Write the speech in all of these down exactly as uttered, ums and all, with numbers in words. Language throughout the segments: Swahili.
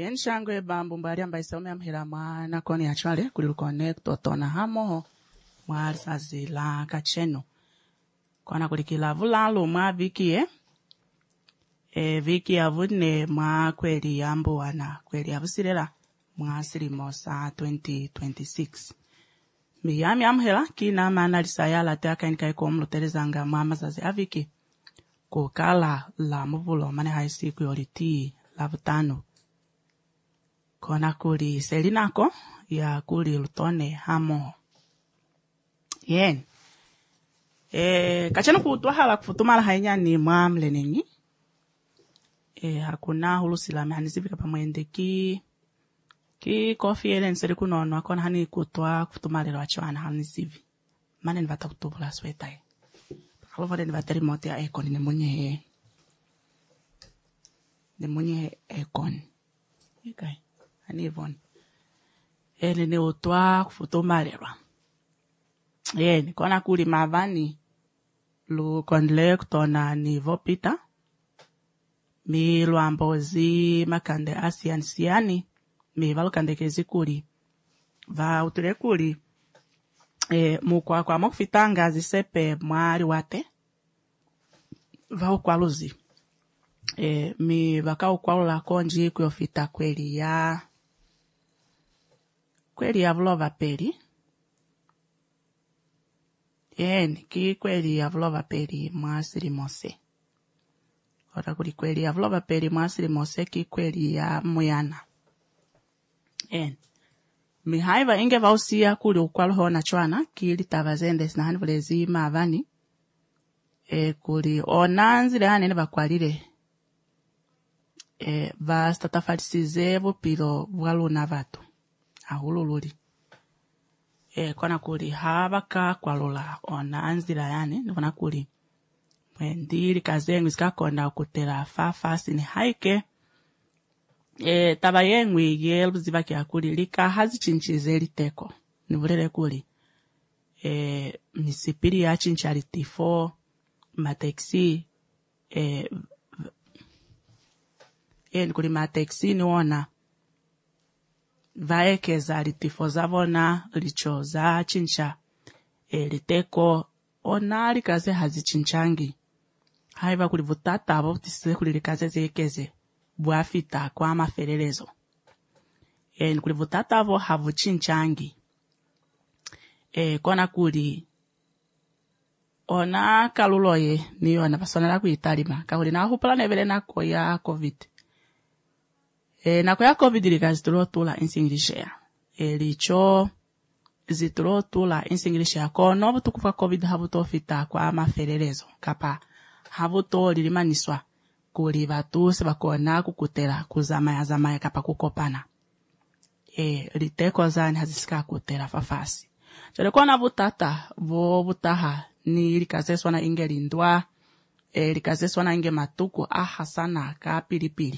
Yen shangwe bambu mbari amba isome amhira mwana koni achwale kuli connect otona hamo mwari sazila kacheno kona kuli kilavulalo mwa viki e e viki avune mwa kweli yambo wana kweli avusirela mwa silimosa twenty twenty-six miyami amhela kina mana lisayala teaka inkai komluterezanga mama zazi aviki kukala la muvulo mane haisiku yoliti lavutano kona kuli selinako ya kuli lutone hamo yen e kachano kutwahala kufutumala hainya ni mwamle nengi e hakuna hulusila mehanizibika pamwende ki ki kofi ele nseri kunono akona hani kutwa kufutumala lo achwana hanizivi mane nivata kutubula sweta e pakalofode nivateri mote ya ekoni nemunye nemunye ekoni ikai ani Yvonne ele ne utwa kufutumalelwa yeni kona kuli mavani lu kondle kutona nivo pita mi luambozi makande asian siani mi valukande kezi kuli va utule kuli e mukwa kwa mokufitanga zisepe mwari wate va ukwaluzi e mi vaka ukwalula konji kuyofita kweli ya kweli ya vlova peri yen ki kweli ya vlova peri mwasiri mose ora kuli kweli ya vlova peri mwasiri mose ki kweli ya muyana yen mi haiva inge vausia kuli ukwalo na chwana kili tavazende sina hani vulezi mavani e kuli onanzile hane ne bakwalile e va statafalisize vupilo vwaluna vatu ahulululi e kona kuli habaka kwalula ona anzira yani ndivona kuli mwendiri kazengu zikakonda kutela fafasi ni haike e tabayengwi yelu zibaki akuli lika hazichinchize liteko nivulele kuli e misipiri ya chinchariti fo mateksi e e kuli mateksi niwona vaekeza litifo zavona licho za chincha e liteko ona likaze hazichinchangi haiva kuli vutata abo tisise kuli likaze zekeze buafita kwa maferelezo e kuli vutata abo havuchinchangi e kona kuli ona kaluloye niona pasonela kuitalima kauli na hupala nevele nako ya covid e nako ya covid likazitulo tula insingilishea e licho zitulo tula insingilishea kono butukufa covid habuto fita kwa maferelezo kapa habuto lilimaniswa kuli batuse bakona kukutela kuzama ya zama ya kapa kukopana e liteko zani hazisika kutela fafasi chole kona butata bo butaha ni likazeswa na inge lindwa e likazeswa na inge matuku aha sana ka pilipili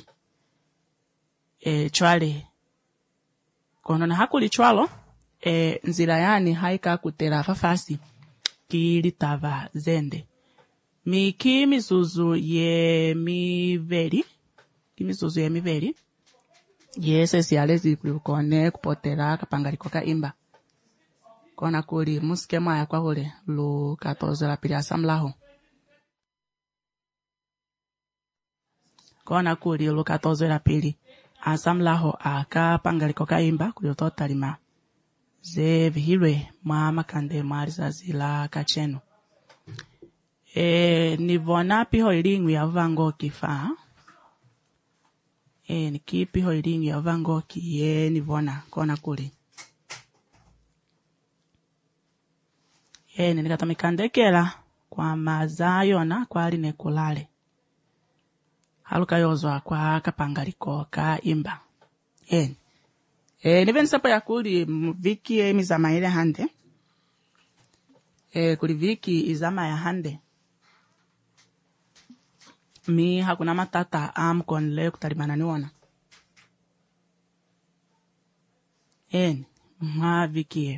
e chwale kono na hakuli chwalo e nzira yani haika kutela fafasi kili tava zende miki mizuzu ye miveri kimizuzu ye miveri yese siyalezi kukone kupotela kapangaliko ka imba kona kuli muskema ya kwa hule lu katozo la pili asamlaho kona kuli lu katozo la pili asamlaho aka pangaliko ka imba kuliyotota lima ze vihilwe mwa makande mariza zila kacheno e nivona piho ilingwi ya vango kifa e nikipi ho ilingwi ya vango kiye nivona kona kuli e nikatamikandekela kwa mazayo na kwa aline kulale haluka yozwa kwa kapangaliko ka imba e e niven sapo ya kuli viki e mizama ile hande e kuli viki izama ya hande mi hakuna matata am konle kutalimana niona en ma viki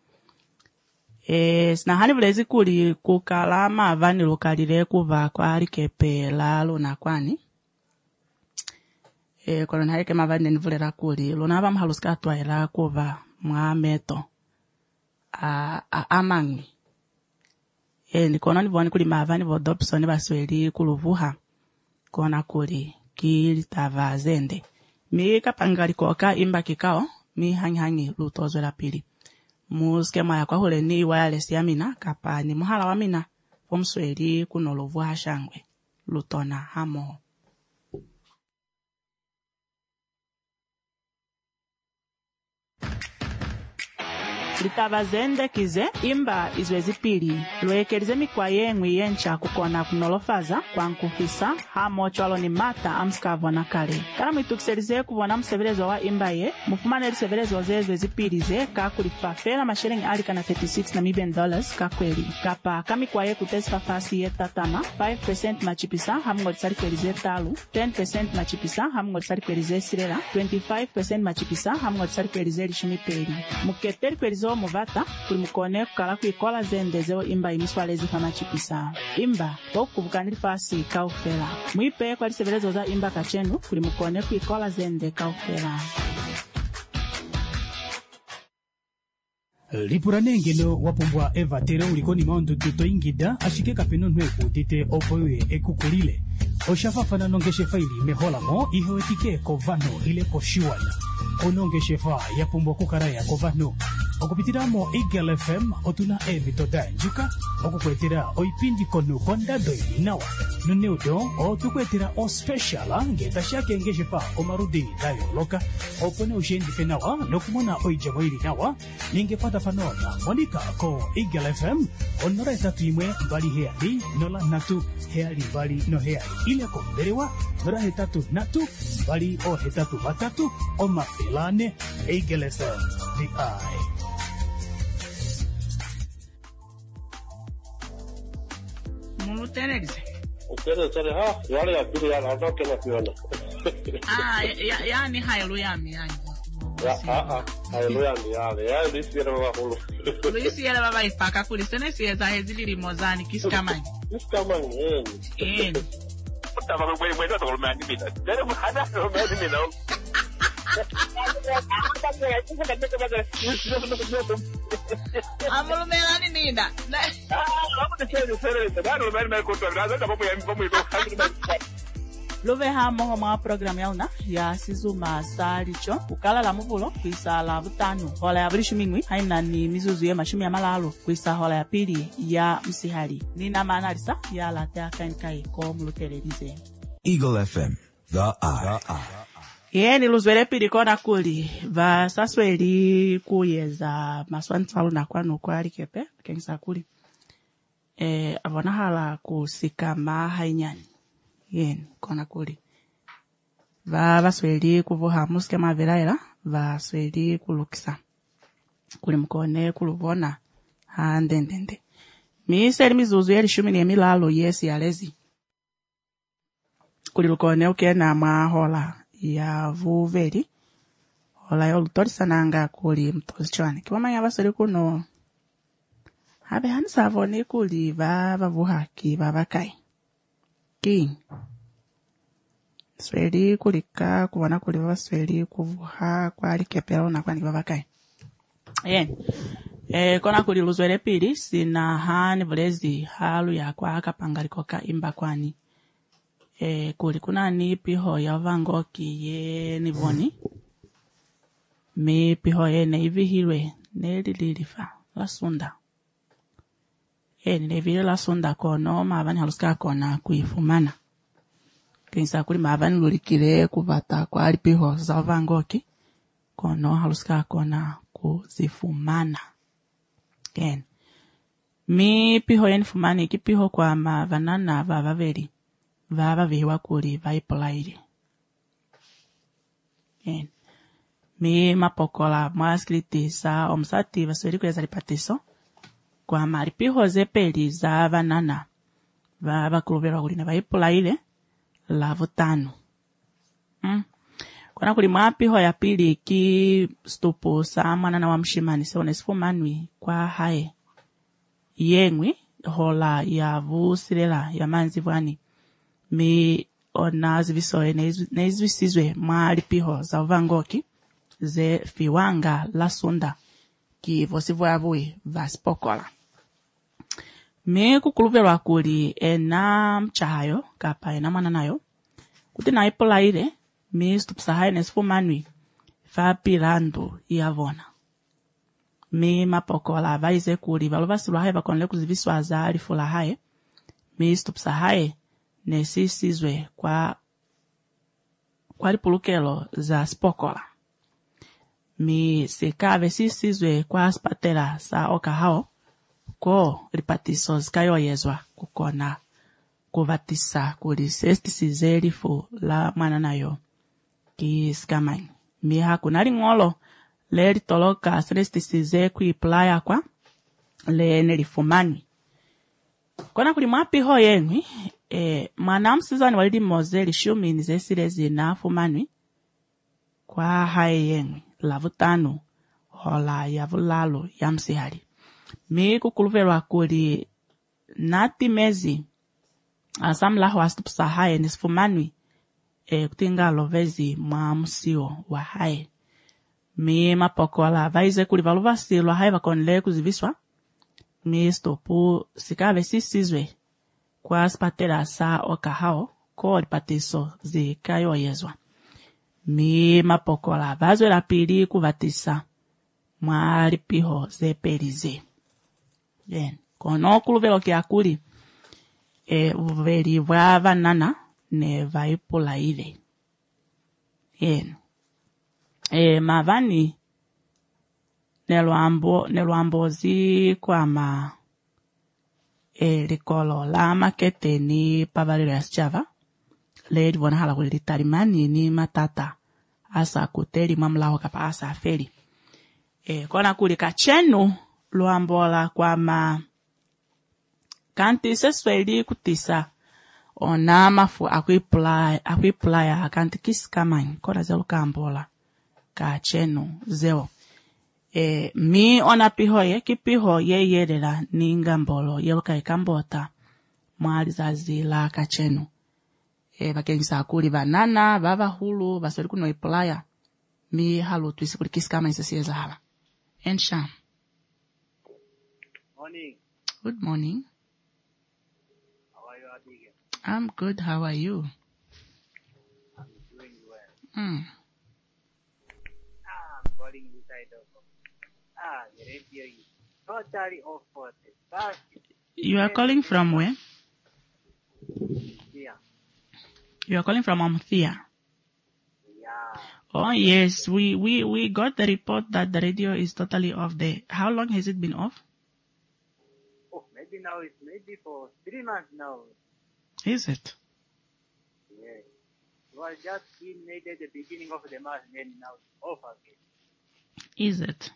e sina hani vulezi kuli kukala mavani lukalile kuva kwa alikepe lalo na kwani e kona haike mavane nivulera kuli lona ava mhaluska twaela kuva mwa meto a a amangi e ni kona nivoni kuli mavane vo Dobson basweli kuluvuha kona kuli ki tava zende mi kapanga likoka imba kikao mi hangi hangi lutozo la pili muskema ya kwa hule ni wireless ya mina kapa ni muhala wa mina omsweli kunolovuha shangwe lutona hamo litava zende kize imba izwezi pili lwekelize mikwa yengwi yencha kukona kunolofaza kwa nkufisa hamo chwalo ni mata amskavo na kale kana mwitukiselize kuvona msevelezo wa imba ye mufumane lisevelezo zezwezi pili ze kakulifafela mashilingi alika na thirty-six Namibian dollars kakweli kapa kamikwa ye kutesifa fasi ye tatama five percent machipisa hamungo lisalikwelize talu ten percent machipisa hamungo lisalikwelize sirela twenty-five percent machipisa hamungo lisalikwelize lishimipeli muketeli kwelize muvata kuli mukone kukala kuikola zende zeo imba imiswalezi kama chipisa imba okuvukanili fasi kaufela mwipe kwa lisevelezo za imba kachenu kuli mukone kuikola zende kaufela lipuranengelo wapumbwa evatera ulikoni maundu tuto ingida ashike kapeno nwe utite opoye ekukulile oshafafana nongeshe faili meholamo ihoetike kovano ile koshiwana onongeshefa yapumbwa kukaraya kovano okupitiramo Eagle F M otuna evitoda njuka okukwetera oipindi kono kondado inawa nuneudo otukwetera o special ngeta shake ngeshefa omarudi dayo loka opone ushendi fenawa nokumona oijamo ili nawa ningepata fanona monika ko Eagle F M onora tatu imwe bali heali nola natu heali bali no heali ile ko berewa nora hetatu natu bali o hetatu batatu o mafilane Eagle F M the eye. Mutenegze. Ustedes saben, ah, ya le apiri ya no que no piona. Ah, ya ya ni haleluya mi yani. Ya ah ah, haleluya mi ya, ya disiera baba hulu. Disiera baba ipaka kulisene sieza hezili limozani kiskamani. Kiskamani eh. Eh. Puta baba güey, güey, no te volvemos a invitar. Pero nada, no me invitan. Amolo melani nida. Love hamo homa program yauna ya sizuma salicho ukala la muvulo kwisa la vutano hola ya brishu mingwi haina ni mizuzu ya mashumi ya malalo kwisa hola ya pili ya msihali nina manarisa ya latea kankai ko mulutelerize Eagle F M the eye. Yeni luzwele pili kona kuli va sasweli kuyeza maswantsalo na kwano kwa alikepe kengisa kuli eh avona hala kusikama hainyani yeni kona kuli va vasweli kuvuha muske mavelaela va sweli kulukisa kuli mkone kuluvona ha ndendende miiseli mizuzu yeli shumi ni emilalo yesi yalezi kuli lukone ukena mahola ya vuveli hola yo lutorisa nanga kuli mtozichwane kiwamanya basoli kuno habe hanisa avoni kuli va vavuhaki vabakai ki sweli kulika kuwana kuli vasweli kuvuha kwali kepelo na kwani vabakai yen eh kona kuli luzwele pili sina hani vulezi halu ya kwa akapangaliko ka imba kwani eh kuli kuna ni piho ya vangoki ye nivoni me piho ye ne ivihilwe ne lilifa la sunda eh ne vile la sunda kono mavani haluska kona kuifumana kinsa kuli mavani lulikile kuvata kwa piho za vangoki kono haluska kona kuzifumana ken mi piho ye nifumani kipiho kwa mavanana vavaveli vava viwa kuli vaipolaili en mi mapokola mwaskritisa omsati vasweli kweza lipatiso kwa maripiho zepeli za vanana vava kuluvela kuli na vaipolaile la vutano mm. Kuna kuli mwapiho ya pili ki stupu sa mwanana wa mshimani seone sifumanwi kwa hae yengwi hola ya vusilela ya manzi vwani mi ona zivisoe neizwisizwe mali piho za uvangoki ze fiwanga la sunda ki vosivo yavui vasipokola. Mi kukuluverwa kuli ena mchahayo kapa ena mananayo kuti na ipola ile mi stupsahaye nesifumanwi fa pilandu yavona. Mi mapokola vaize kuli valo vasilwahaye vakonle kuziviswa za alifulahaye mi stupsahaye nesisizwe kwa kwa lipulukelo za spokola. Mi sekave sisizwe kwa spatela sa okahao ko ripatiso zikayo yezwa kukona kuvatisa kuli sestisize lifu la mananayo ki skamai. Mi hakunali ngolo le litoloka sestisize kuiplaya kwa le nelifumani. Kona kuli mwapi ho yenwi, e, manam sizani walidi mozeli shumini zesile zina fumani kwa hae yenwi lavutanu hola yavulalo yamsihali. Mi kukuluverwa kuli nati mezi asamla ho astupsa hae nisfumani e, kutinga lovezi mwamusio wa hae. Mi mapokola vaize kuli valuvasilo hae vakonle kuziviswa. Mi stopu sikave sisizwe kwa spatela sa okahao ko lipatiso zikayo yezwa. Mi mapokola vazwe la pili kuvatisa mwali piho ze pelize. Yen, kono kuluvelo kia kuli e uveli vwa nana ne vaipula ile. Yen, e mavani Neluambo, neluambozi kwa ma e likolo la makete ni pavalilo ya sichava. Le divona hala kuli tarimani ni matata asa kuteli mamlaho kapa asa afeli. E kona kuli kachenu luambola kwa ma kanti sesweli kutisa ona mafu akuiplaya akuiplaya kanti kiskamani kona zelu kambola kachenu zeo. E, mi ona piho ye ki piho ye yedela ninga mbolo yeluka ikambota mwali zazila kachenu. E, vakengisa kuli vanana, vava hulu, vasweli kuno iplaya. Mi halu tuisi kuli kiskama isasieza hala. Ensha. Morning. Good morning. How are you, Abigail? I'm good. How are you? I'm doing well. Hmm. Ah, I'm calling you side of Ah, the radio is totally off for the start. You are calling from where? Yeah. You are calling from Amthia. Yeah. Oh yes, we, we, we got the report that the radio is totally off there. How long has it been off? Oh, maybe now it's maybe for three months now. Is it? Yeah. It was just in maybe at the beginning of the month, then now it's off again. Is it?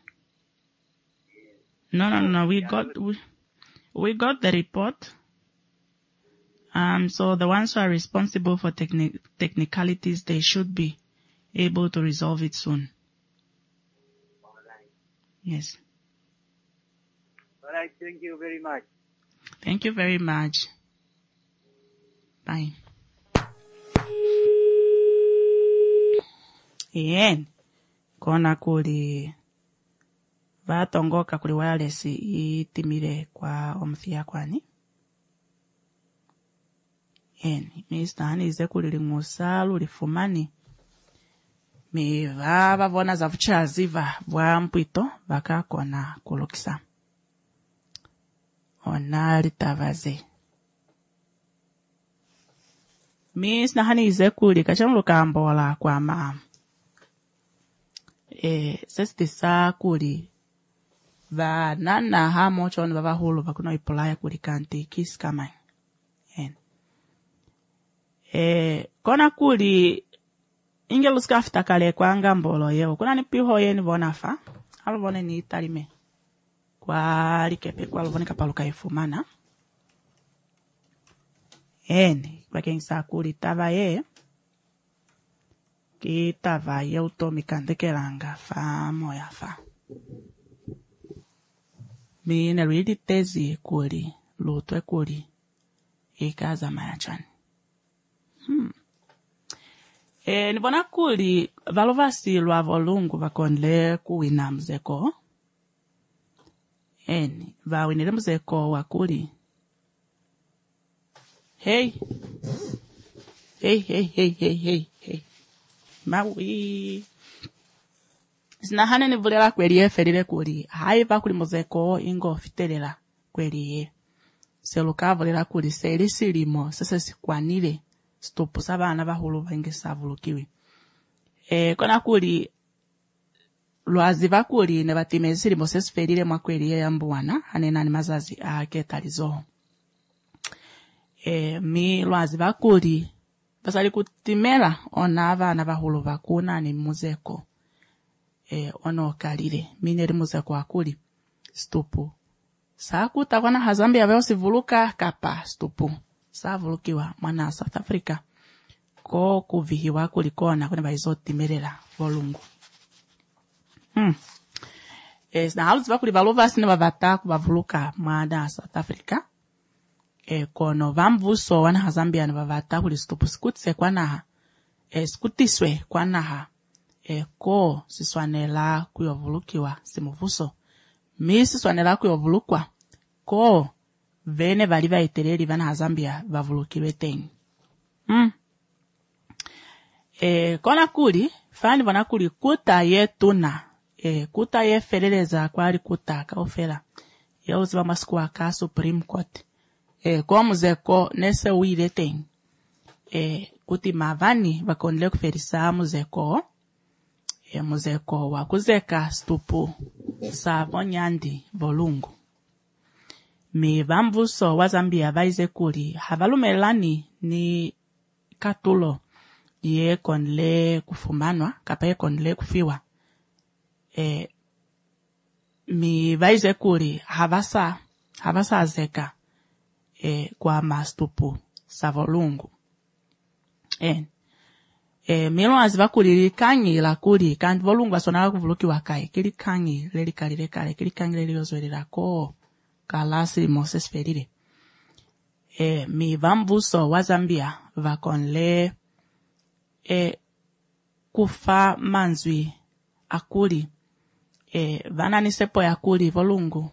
No, no, no, we got, we, we got the report. Um, so the ones who are responsible for techni- technicalities, they should be able to resolve it soon. All right. Yes. All right. Thank you very much. Thank you very much. Bye. Yen, kona kuli vatongoka kuli wireless itimile kwa omthia kwani. Yen, mister Hanize kuli lingusalu lifumani. Mi vava vona za vuchaziva vwa mpwito vaka kona kulukisa. Ona litavaze. Mister Hanize kuli kachanu lukambola kwa maa. E, sestisa kuli va nana ha mochon vava hulu vakuno ipolaya kuli kanti kis kama. En. E, kona kuli ingelu skafta kale kwa ngambolo yeo. Kuna ni piho ye ni vonafa. Aluvone ni italime. Kwa likepe kwa aluvone kapaluka ifumana. En. Kwa kengisa kuli tava ye. Ki tava ye utomi kandekelanga fa moya fa. Mi neluidi tezi kuli. Lutwe kuli. Ikaza mayachani. Hmm. E, nibona kuli valovasi lwa volungu vakonle kuwina mzeko. Eni, vawinile mzeko wakuli. Hey. Hey, hey, hey, hey, hey, hey. Maui. Sinahane nivulela kweli eferile kuli. Haiva kuli mzeko ingo fitelela kweli ye. Seluka vulela kuli seli silimo sese sikwanile. Stopu sabana bahulu bange savulukiwe. E, kona kuli lwaziva kuli ne batimezi silimo sese ferile mwakweli ye yambuwana. Hanena ni mazazi aketalizo. E, mi lwaziva kuli basali kutimela onava na bahulu bakuna ni muzeko. E, ono kalile. Mineri muzeko wakuli. Stopu. Sakuta kwana hazambia veo sivuluka kapa stopu. Savulukiwa mwana South Africa. Ko kuvihiwa kulikona kune baizoti merela volungu. Hmm. E, na halu ziva kuli valova sine bavata kubavuluka mwana South Africa. E, kono vamvuso wana hazambia na bavata kuli stopu sikutise kwa naha. E, sikutiswe kwa naha. E, ko siswanela kuyovulukiwa simuvuso. Mi siswanela kuyovulukwa. Ko vene valiva itereri vana hazambia vavulukiwe tengi. Hmm. E, kona kuli, fani vana kuli kuta ye tuna. E, kuta ye fereleza kwa ali kuta kaofela. Ye uziva masikuwa ka Supreme Court. E, kwa muzeko nese uile tengi. E, kuti mavani vakonile kuferisa muzeko. E, muzeko wakuzeka stupu savonyandi volungu. Mi vamvuso wa Zambia vaize kuli havalumelani ni katulo ye konle kufumanwa kapa ye konle kufiwa. E, mi vaize kuli havasa havasa azeka e, kwa mastupu sa volungu. E, e, milo aziva kuli li kanyi la kuli kandi volungu asonala kuvuluki wakai kili kanyi leli kalile kale kili kanyi leli yozwelila ko kalasi Moses ferire. E, mi vamvuso wa Zambia vakonle e, kufa manzwi akuli e, vanani sepo ya kuli volungu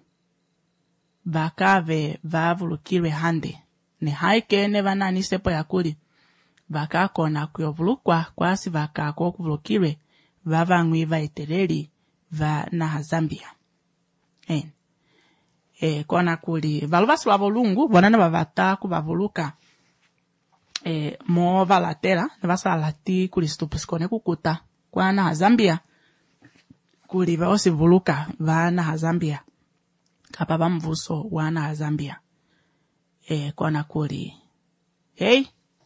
vakave vavulukirwe hande ne haike ne vanani sepo ya kuli vakakona kuyovulukwa kwasi vakako kuvulukirwe vavangwi vaitereri va na Zambia. E, E, kona kuli valuvasi wa volungu vonana vavata kuvavuluka e, mo valatela navasa alati kuli stupusikone kukuta kwa na Zambia kuli vaosi vuluka vana Zambia kapa vamvuso wana Zambia. E, kona kuli hey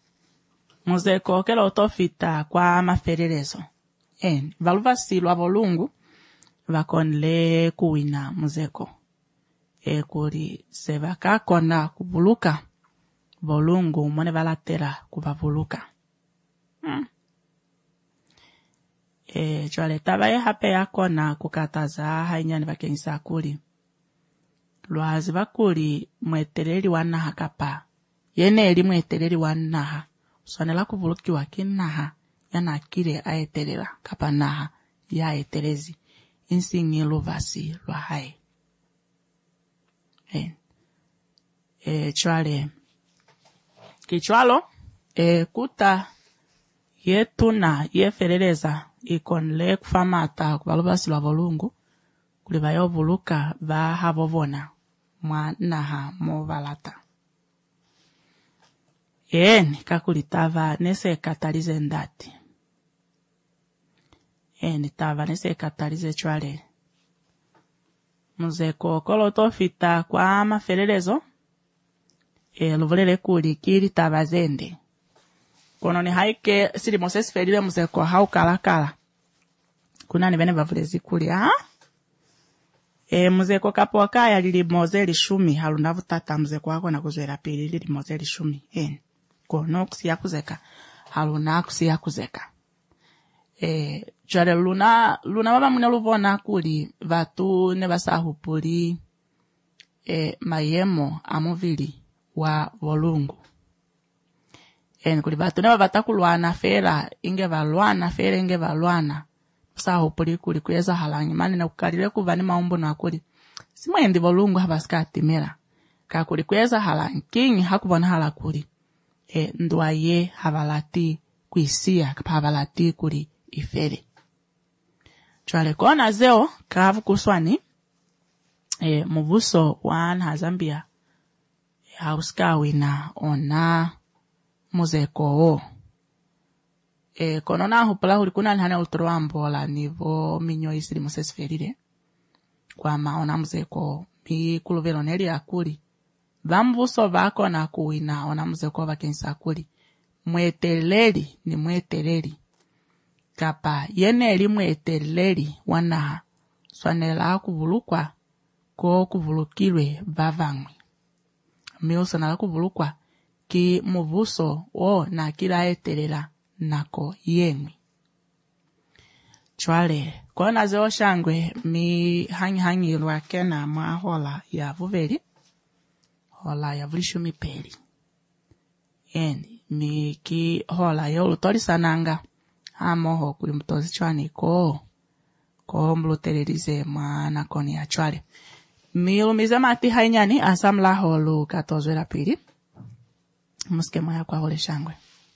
muzeko kela otofita kwa maferelezo. E, valuvasi wa volungu vakonle kuwina muzeko. E kuri sevaka kona kuvuluka volungu mwone valatela kuvavuluka. Hmm. E chwale tabaye hape ya kona kukataza hainyani vakenisa kuli. Lwazi vakuli mweteleri wanaha kapa. Yene eli mweteleri wanaha. Swanela kuvuluki wakinaha. Yana akire aetelela kapa naha ya eterezi. Insingi luvasi lwa hai. E, e chwale kichwalo e kuta ye tuna ye fereleza ikonle kufamata kuvaluvasi lwa volungu kuli vayovuluka va havovona mwanaha mo valata. Eni kakulitava nese katalize ndati. Eni tava nese katalize chwale. Muzeko kolo tofita kwa maferelezo. E luvulele kuli kili tabazende. Kono ni haike sili Moses ferile muzeko hau kala kala. Kuna ni vene vavulezi kuli ha? E muzeko kapo wakaya lili mozeli shumi halunavu tata muzeko wako na kuzwela pili lili mozeli shumi. E kono kusiya kuzeka haluna kusiya kuzeka. E jare luna luna baba mune luvona kuli vatu ne basahupuli e mayemo amovili wa volungu. en kuli batu neba batakulwana fera inge balwana fera inge balwana saho puli kuli kweza halangi mani na kukalile kuvani maumbo na kuli simwendi bolungu habaskati mera ka kuli kweza halangi kingi hakubona hala kuli e ndwaye habalati kuisia kapa habalati kuli ifere chwale kona zeo kavu kuswani e mubuso wan hazambia e, hauskawina ona muzeko e konona hupala hulikuna hana ultroambola nivo minyo isiri musesferire kwa maona muzeko mi kuluvelo neli akuli vambuso vako na kuina ona muzeko vakensa akuli mweteleri ni mweteleri kapa yene eli mweteleri wana swanela kuvulukwa ko kuvulukilwe vavangwi miuso na kuvulukwa ki muvuso o na kila etelela nako yengwi chwale kona zeo shangwe mi hangi hangi lwake na mahola ya vuveli hola ya vulishu mipeli eni mi ki hola ya ulutori sananga hamoho kuli mtozi chwani ko ko mlutelerize mwana koni ya chwale mi umize mati hainyani asamla holu katozwe la pili muske moya kwa hole shangwe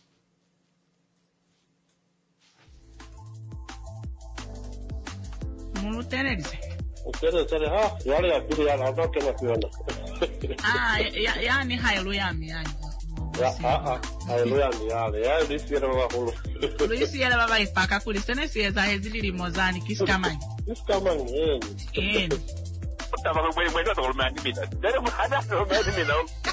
mulutelerize utelerize ha yale ya pili ya na kama kiona ah ya yani hailu yami yani ya ah ah hailu yami yale ya lisiera baba hulu lisiera baba ipaka kulisene sieza hezili limozani kiskamani kiskamani eh eh tava mwe mwe ndo mani mina dere mhana ndo mani mina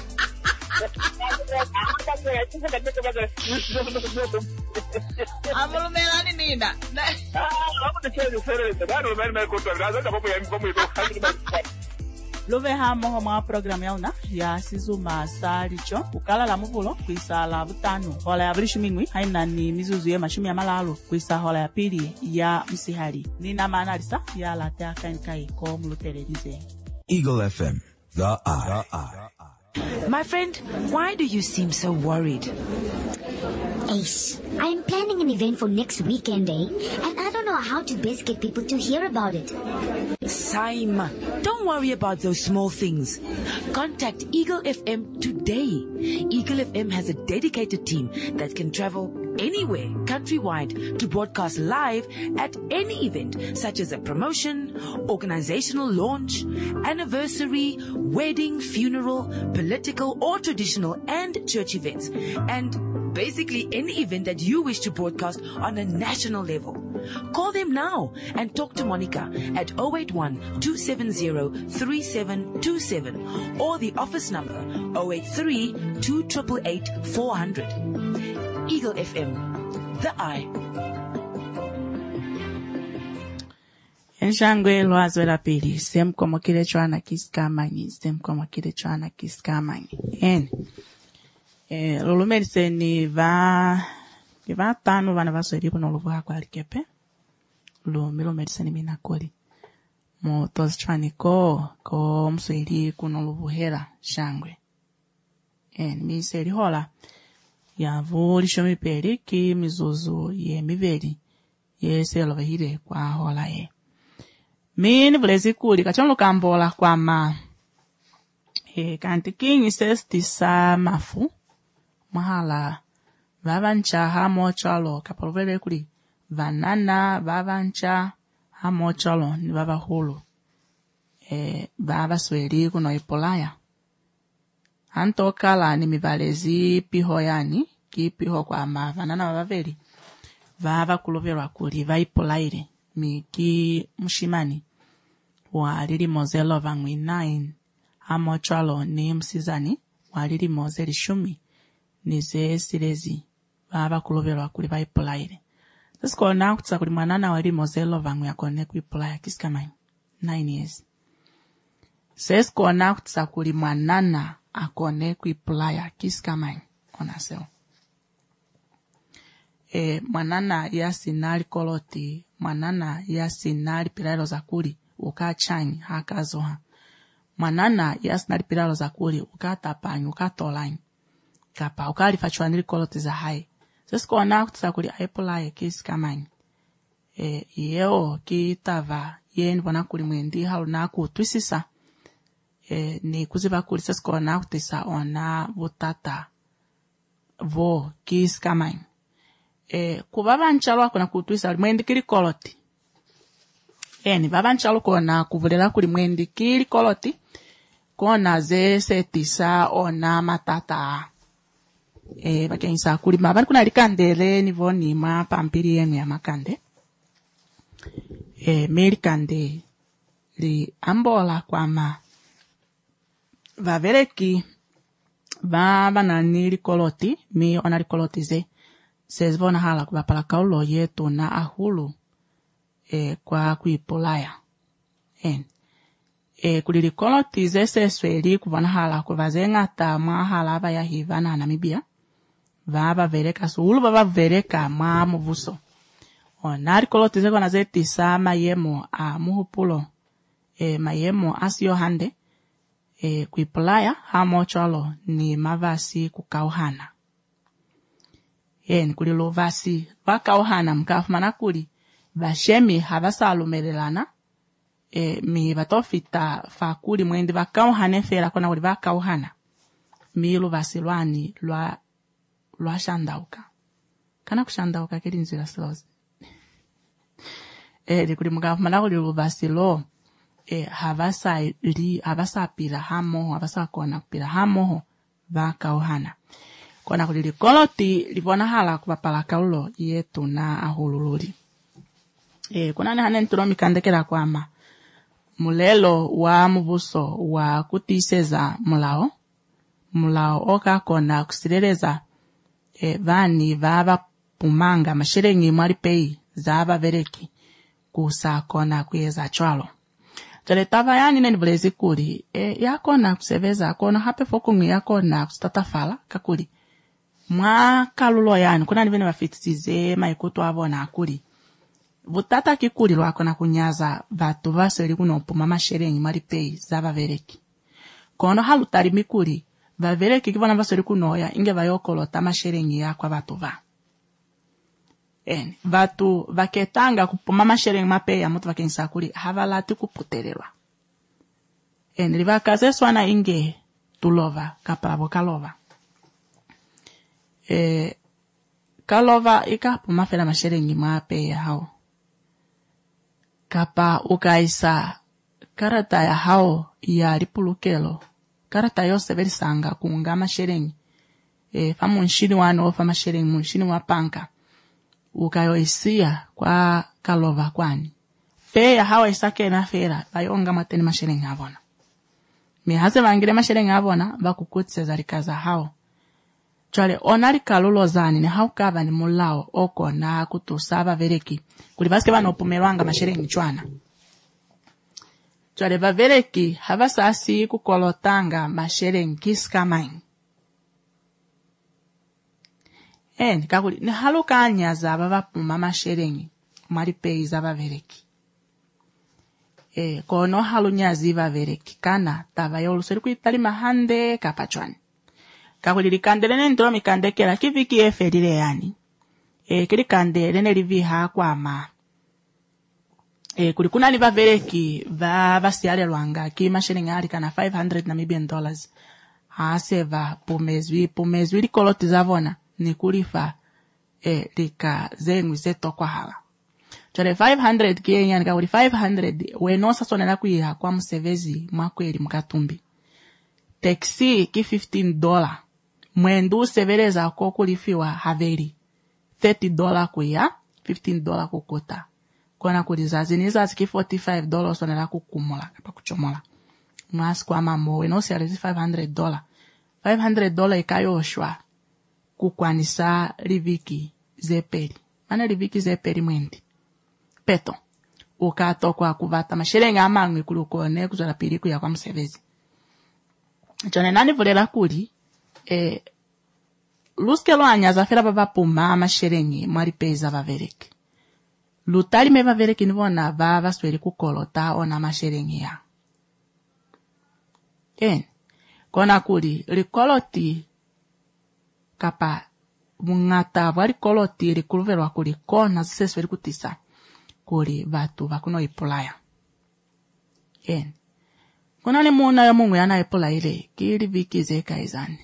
amulu melani nina ah amu de chele sere de daro mani mani kontra gaza da popo ya mpomo ito handi love hamo mwa program yauna ya sizuma salicho ukala la muvulo kuisala butano hola ya brishu mingwi haina ni mizuzu ya mashumi ya malalo kuisa hola ya pili ya msihali nina maana lisa ya latea kankai ko mulutelerize Eagle F M, the eye. My friend, why do you seem so worried? Ace, I'm planning an event for next weekend, eh? And I don't know how to best get people to hear about it. Saim, don't worry about those small things. Contact Eagle F M today. Eagle F M has a dedicated team that can travel anywhere countrywide to broadcast live at any event, such as a promotion, organizational launch, anniversary, wedding, funeral, political or traditional and church events, and basically any event that you wish to broadcast on a national level. Call them now and talk to Monica at zero eight one, two seven zero, three seven two seven or the office number zero eight three, two eight eight, eight four zero zero. Eagle F M, the eye. Enshangwe lwazo la pili sem como kile chwana kiskamani sem como kile chwana kiskamani en eh lolumelise ni va ni va tano vana vasweri kuno luvwa kwa alikepe lo melomelise ni mina koli mo tozi chwani ko ko msweri kuno luvuhera shangwe en mi seri hola ya vuli shomi peli ki mizuzu ye miveli ye selo vahire kwa hola ye mini vulezi kuli kachonlo kambola kwa ma e kanti kingi sestisa mafu mahala vavancha hamochalo kapolvele kuli vanana vavancha hamochalo ni vavahulu e vava sweli kuno ipolaya antokala ni mivalezi piho yani ki piho kwa ma vanana vavaveli vava kulovelwa kuli vaipolaire miki mushimani walili mozelo vangwi nine amochalo ni msizani walili mozeli shumi nize silezi baba kulovelwa kuli vaipolaire siko na kutsa kuli mwanana walili mozelo vangwi akone kuipolaya kisikamai nine years siko na kutsa kuli mwanana akone kuipolaya kisikamai onaseo e mwanana ya sinali koloti mwanana ya sinali pilalo za kuli ukachanyi hakazoha mwanana ya sinali pilalo za kuli ukatapanyi ukatolanyi kapa ukali fachwani likoloti za hai sesikona kutisa kuli aipulaye kisikamani e yeo kitava yeni bona kuli mwendi halu na kutwisisa e ni kuziva kuli sesikona kutisa ona vutata vo kisikamani e kubaba nchalo akona kutwisa mwendi kili koloti eni baba nchalo kona kuvulela kuli mwendi kili koloti kona ze setisa ona matata e bakenisa kuli mabani kuna likandele nivoni ma pampiri yenu ya makande e melikande li ambola kwama vavereki va banani likoloti mi ona likoloti ze sezvona hala kubapala kaulo yetu na ahulu e kwa kuipolaya en e kulili koloti ze sesweli kuvana hala kuvazenga ta mwa hala ba ya hivana na Namibia vaba vereka sulu baba vereka mwa muvuso onari koloti ze kona zeti sa mayemo a muhupulo e mayemo asio hande e kuipolaya hamo cholo ni mavasi kukauhana en kulilo vasi vakauhana mkafumana kuli vashemi havasalumelelana e mi batofita fakuli mwendi vakauhane fera kona kuli vakauhana milu vasilwani lwa lwa shandauka kana kushandauka kili nzira slozi e likuli mkafumana kuli vasilo e havasa li havasa pira hamo havasa kona pira hamo vakauhana kona kuli likoloti livona hala kubapala kaulo yetu na ahulululi e kuna hane ntulo mikandekera kwama mulelo wa muvuso wa kutiseza mulao mulao oka kona kusileleza e vani vava pumanga mashirengi mwali pei zava vereki kusa kona kuyeza chwalo tale tava yani neni vulezi kuli e yakona kuseveza kona hape fokungu yakona kustatafala kakuli mwa kalulo yani kuna nivene wafitize maikutu avona akuli vutata kikuli lwako na kunyaza vatu vaseli kuno puma masherengi maripei zava vereki kono halutari mikuli va vereki kivona vaseli kunoya inge vayokolota masherengi yakwa vatu va en vatu vaketanga kupuma masherengi mapeya mutu vakenisa kuli havalati kuputelelwa en livakaze swana inge tulova kapavo kalova e kalova ikapuma fela masherengi mapeya hao kapa ukaisa karata ya hao ya lipulukelo karata yose verisanga kunga masherengi e famu nshini wano fa masherengi munshini wa panka ukayoisia kwa kalova kwani pe ya hao isake na fera bayonga mateni masherengi avona mi hase vangire masherengi avona bakukutse zalikaza hao chale onali kalulo zani ni hao kava ni mulao oko na kutusaba vereki kulivaske vano pumelwanga masherengi chwana chale va vereki havasa asi kukolotanga masherengi kiskamain en kakuli ni haluka anyaza baba puma masherengi maripei zaba vereki e kono halunyazi va vereki kana tava yoluseri kuitali mahande kapachwani kakuli likandele nendro mikandekela kiviki eferile yani e kili kandele nelivi hakwa ma e kuli kuna liva vereki va vasiale lwanga ki masherengi ali kana five hundred Namibian dollars aseva pomezwi pomezwi likoloti zavona ni kulifa e lika zengwi zeto kwa hala chale five hundred kenya nika kuli five hundred wenosa sonela kuiha kwa msevezi mwakweli mkatumbi taxi ki fifteen dollars mwendu severeza ko kulifiwa haveri thirty dollars kuya fifteen dollars kukota kona kulizazi niza ziki forty-five dollars sonela kukumula kapa kuchomola mas kwa mamo wenosa alezi five hundred dollars five hundred dollars ikayoshwa kukwanisa liviki zeperi mana liviki zeperi mwendi peto ukato kwa kuvata masherengi amangwe kulukone kuzala piliku ya kwa msevezi chone nani vulela kuli e luske lo anyaza fera baba puma masherengi maripeza vavereki lutali me vavereki nivona va vasweli kukolota ona masherengi ya en kona kuli likoloti kapa mungata vari koloti ri kulverwa kuri kona zisesi veri kutisa kuri vatu vakuno ipulaya. En. Kuna ni muna ya mungu yana ipula ile kiri vikize kaizani.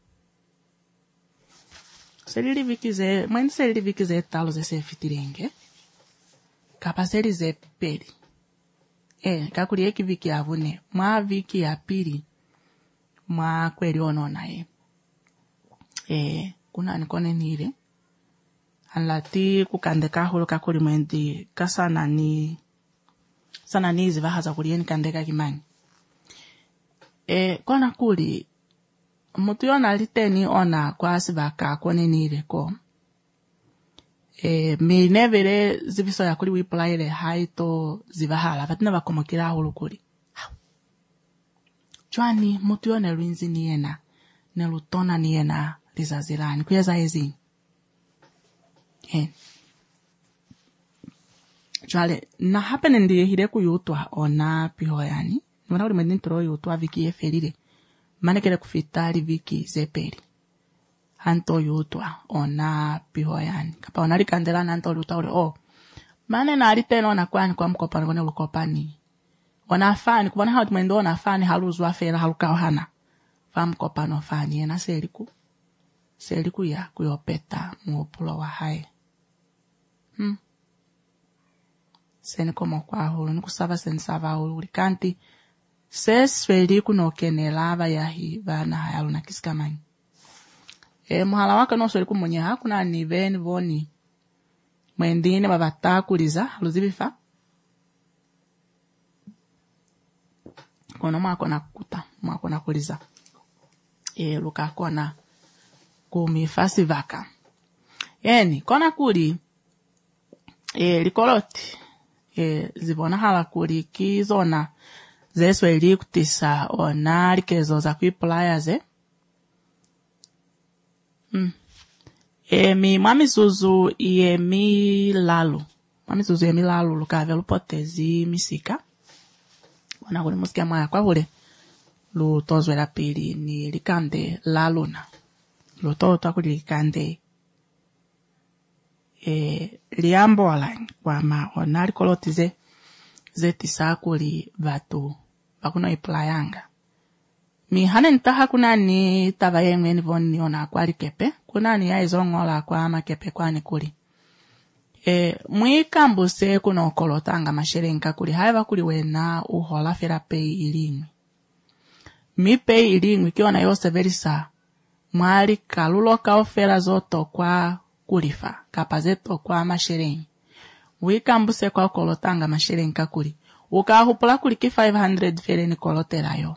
Seriri vikize, mwendi seriri vikize talo zese fitirenge. Kapa seri ze peri. Eh, kakuri eki viki avune. Mwa viki ya piri. Mwa kweri onona e. Eh, kuna nikone nire. Anlati kukandeka hulu kakuri mwendi. Kasana ni. Sana nizi vahaza kuri yeni kandeka kimani. Eh, kona kuri. Mutu yona liteni ona kwa sibaka kone nire ko. Eh, mi nevere ziviso ya kuri wipula ile haito zivahala. Vatina vakomokira hulu kuri. Chwani mutu yona rinzi niena. Nelutona niena lizazilani. Kuyeza ezi. Eh. Chwale, na hapene ndi hire kuyutwa ona piho yani. Mwana uri mwendin turo yutwa viki ye ferire. Manekere kufitari viki zeperi. Hanto yutwa ona piho yani. Kapa onari kandela na hanto yutwa uri, oh. Mane na alite no na kwani kwa mkopani kone ulukopani. Ona fani, kubona hauti mwendo ona fani haluzwa fera haluka ohana. Fa mkopano fani yena seriku. Seriku ya kuyopeta muupulo wa hai. Hmm. Seni komo kwa hulu, nikusava seni sava hulu, ulikanti. Ses feli kuno kene lava yahi vana hayalu na kisikamani. E muhala waka no sweli kumonye hakuna ni veni voni. Mwendine mabata kuliza, haluzibifa. Kono mwako na kuta, mwako na kuliza. E luka kona kumifasi vaka. Eni, kona kuri, e likoloti. E zibona hala kuri kizona zeswe ili kutisa ona likezo za kuipulaya ze. Mm. E mi mami zuzu iye mi lalu. Mami zuzu iye mi lalu lukave lupotezi misika. Wana kuli musike mwaya kwa hule. Lutozwe la pili ni likande laluna. Lutoto kuli likande. E liambo wala kwa ma ona likoloti ze. Zeti sakuli vatu bakuno iplayanga. Mi hane nitaha kuna ni tava yengwe ni voni niona kwa likepe. Kuna ni ya izongola kwa ama kepe kwa ni kuli. E, mwi kambuse kuna okolotanga masherenka kuli. Haiva kuli wena uhola fera pei ilingwi. Mi pei ilingwi kiona yose verisa. Mwali kalulo kaofera zoto kwa kulifa. Kapazeto kwa masherengi. Wikambuse kwa kolotanga masherenka kuri. Ukahupula kuri ki five hundred fere ni kolotera yo.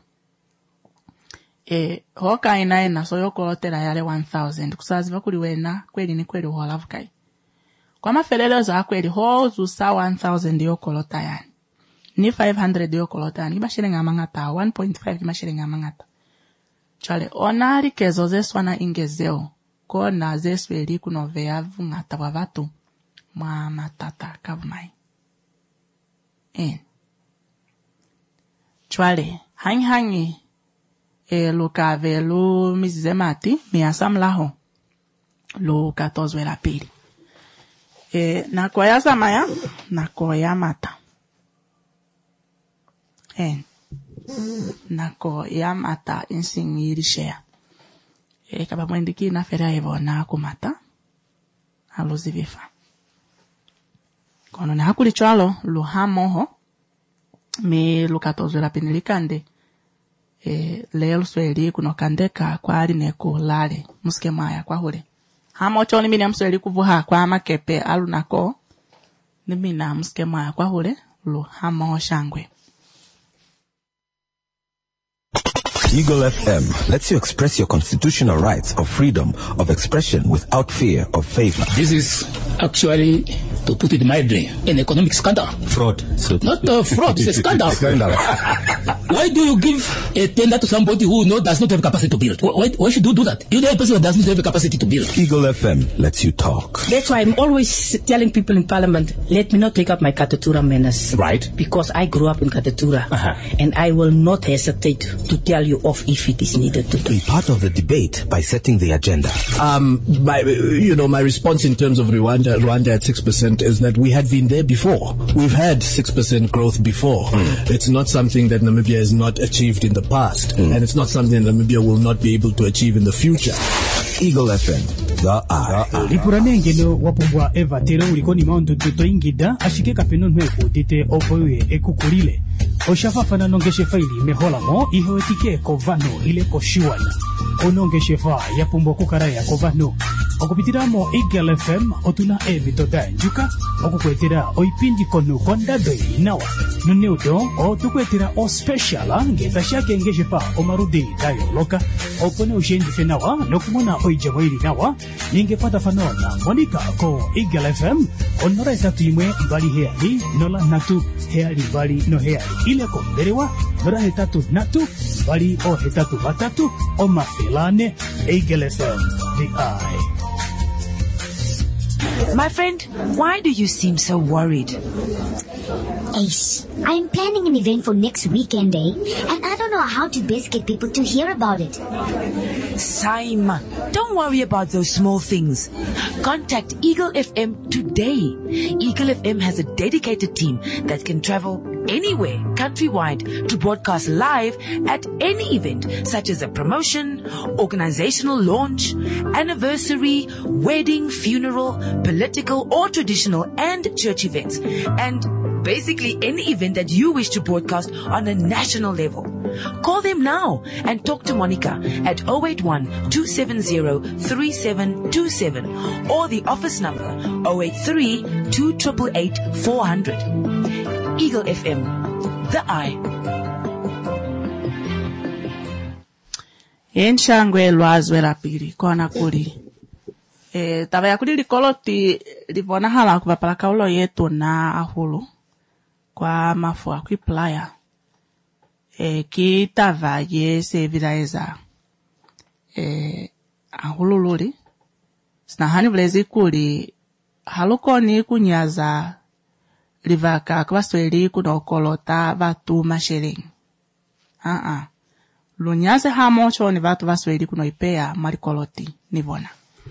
E, hoka ina ina so yo kolotera yale one thousand. Kusaziva kuri wena kweli ni kweli uholavukai. Kwa mafelelo za kweli ho zusa one thousand yo kolota yani. Ni five hundred yo kolota yani. Kiba shirenga mangata. one point five kiba shirenga mangata. Chale, onari kezo zeswana ingezeo. Ko na zesweli kunovea vungata wavatu. Mwa matata kavumai. En. Chwale, hangi hangi e lukave lu mizemati miasamlaho lu katozwe la pili. E nakoya samaya, nakoya mata. En. Nakoya mata insingirishea. E kaba mwendiki na fera evo na kumata. Aluzivifa. Kono na hakuli chwalo luhamoho me lukatozo la pinilikande e lelo sweli kuno kandeka kwa ali neko lale muske maya kwa hule hamo choni mini amsweli kuvuha kwa makepe alu nako nimina muske maya kwa hule luhamoho shangwe. Eagle F M lets you express your constitutional rights of freedom of expression without fear of favor. This is actually to put it mildly, an economic scandal. Fraud. So Not uh, fraud, it's a scandal. Scandal. Why do you give a tender to somebody who no, does not have capacity to build? Why, why should you do that? You're the person who does not have the capacity to build. Eagle F M lets you talk. That's why I'm always telling people in Parliament, let me not take up my Katatura manners. Right. Because I grew up in Katatura. Uh-huh. And I will not hesitate to tell you off if it is needed to do. Be part of the debate by setting the agenda. Um, my, you know, my response in terms of Rwanda, Rwanda at six percent is that we had been there before. We've had six percent growth before. Mm. It's not something that Namibia has not achieved in the past. Mm. And it's not something that Namibia will not be able to achieve in the future. Eagle F M, the eye. Lipuranengelo wapumbwa eva tere ulikoni maundu tuto ingida ashike kapeno nweko tite opoye ekukulile. Oshafafana nongeshe faili mehola mo ihoetike kovano ile koshiwana. Onongeshe fa yapumbwa kukaraya kovano. Okupitiramo Eagle F M otuna evitoda njuka okukwetera oipindi kono kondado inawa nuneudo otukwetera o special ngeta shake ngeshe fa omarudi dayo loka opone ushendi fenawa nokumona oijamwili nawa ningepata fanona Monica ko Eagle F M onora tatu imwe bali heali nola natu heali bali no heali ile ko berewa nora hetatu natu bali o hetatu batatu o mafilane Eagle F M the eye. My friend, why do you seem so worried? Ace, I'm planning an event for next weekend, eh? And I don't know how to best get people to hear about it. Saima, don't worry about those small things. Contact Eagle F M today. Eagle F M has a dedicated team that can travel anywhere countrywide to broadcast live at any event, such as a promotion, organizational launch, anniversary, wedding, funeral, political or traditional and church events, and basically any event that you wish to broadcast on a national level. Call them now and talk to Monica at zero eight one, two seven zero, three seven two seven or the office number zero eight three, two eight eight, four hundred. Eagle F M, the eye. Enshangwe lwazwe lapiri kona kuli. E taba ya kuli likoloti livona hala kupapala kaulo yetu na ahulu kwa mafua kuiplaya. E ki tava ye se vidaeza e ahulu luli. Snahani vlezi kuli halukoni kunyaza livaka kwa sweli kunokolota vatu mashiring. Ah ah. Lunyaze hamocho ni vatu vasweli kunoipea marikoloti nivona.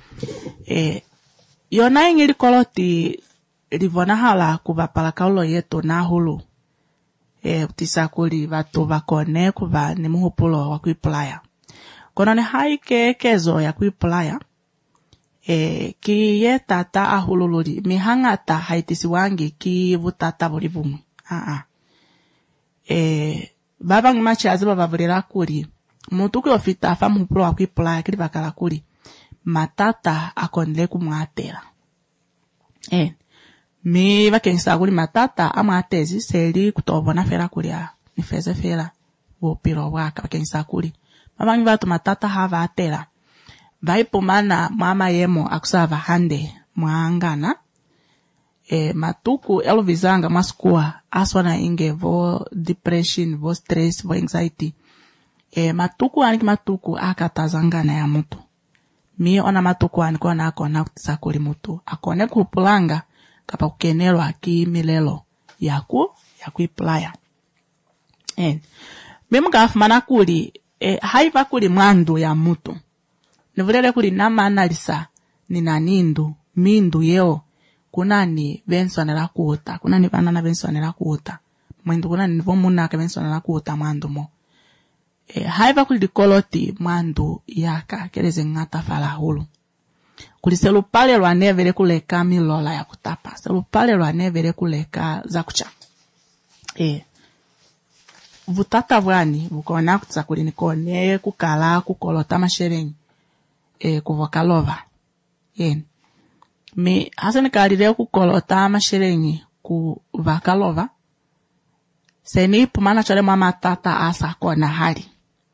E yona ingili koloti livona hala kuvapala kaulo yetu na hulu. E utisakuli vatu vakone kuva ni muhupulo wa kuiplaya. Kono ni haike kezo ya kuiplaya. E ki ye tata ahululuri mihangata haitisi wangi ki vutata bolivumu. Ah ah. E baba ngimachi aziba bavurira kuri. Mutu kwe ofita fa muhupulo wa kuiplaya kili bakala kuri. Matata akonle kumwatela. Eh. Mi vakensa kuri matata amatezi seli kutobona fera kulia nifeze fera wopiro waka vakensa kuri. Baba ngi vatu matata hava atela. Vaipumana mama yemo akusava hande mwangana. E matuku elvizanga maskua aswana inge vo depression, vo stress, vo anxiety. E matuku aniki matuku akatazangana ya mutu. Mi ona matuku aniki ona akona kutisakuli mutu. Akone kupulanga kapa kukenelo aki milelo yaku, yaku iplaya. E, mimu kafumana kuli, e, haiva kuli mwandu ya mutu. Nivulele kuli nama analisa ni nanindu, mindu yeo, kuna ni venso anela kuota, kuna ni vanana venso anela kuota. Mwendu kuna ni nivo munaka venso anela kuota mwandu mo. E, haiva kuli dikoloti mwandu yaka, kereze ngata fala hulu. Kuli selupale lwa nevele kuleka milola ya kutapa. Selupale lwa nevele kuleka zakucha. E, vutata vwani, vukona kutsa kuli nikone kukala kukolota masherengi. E kuvokalova. Yen. Me hasani kalire kukolota masherengi kuvakalova. Seni pumana chole mama tata asa kona hali.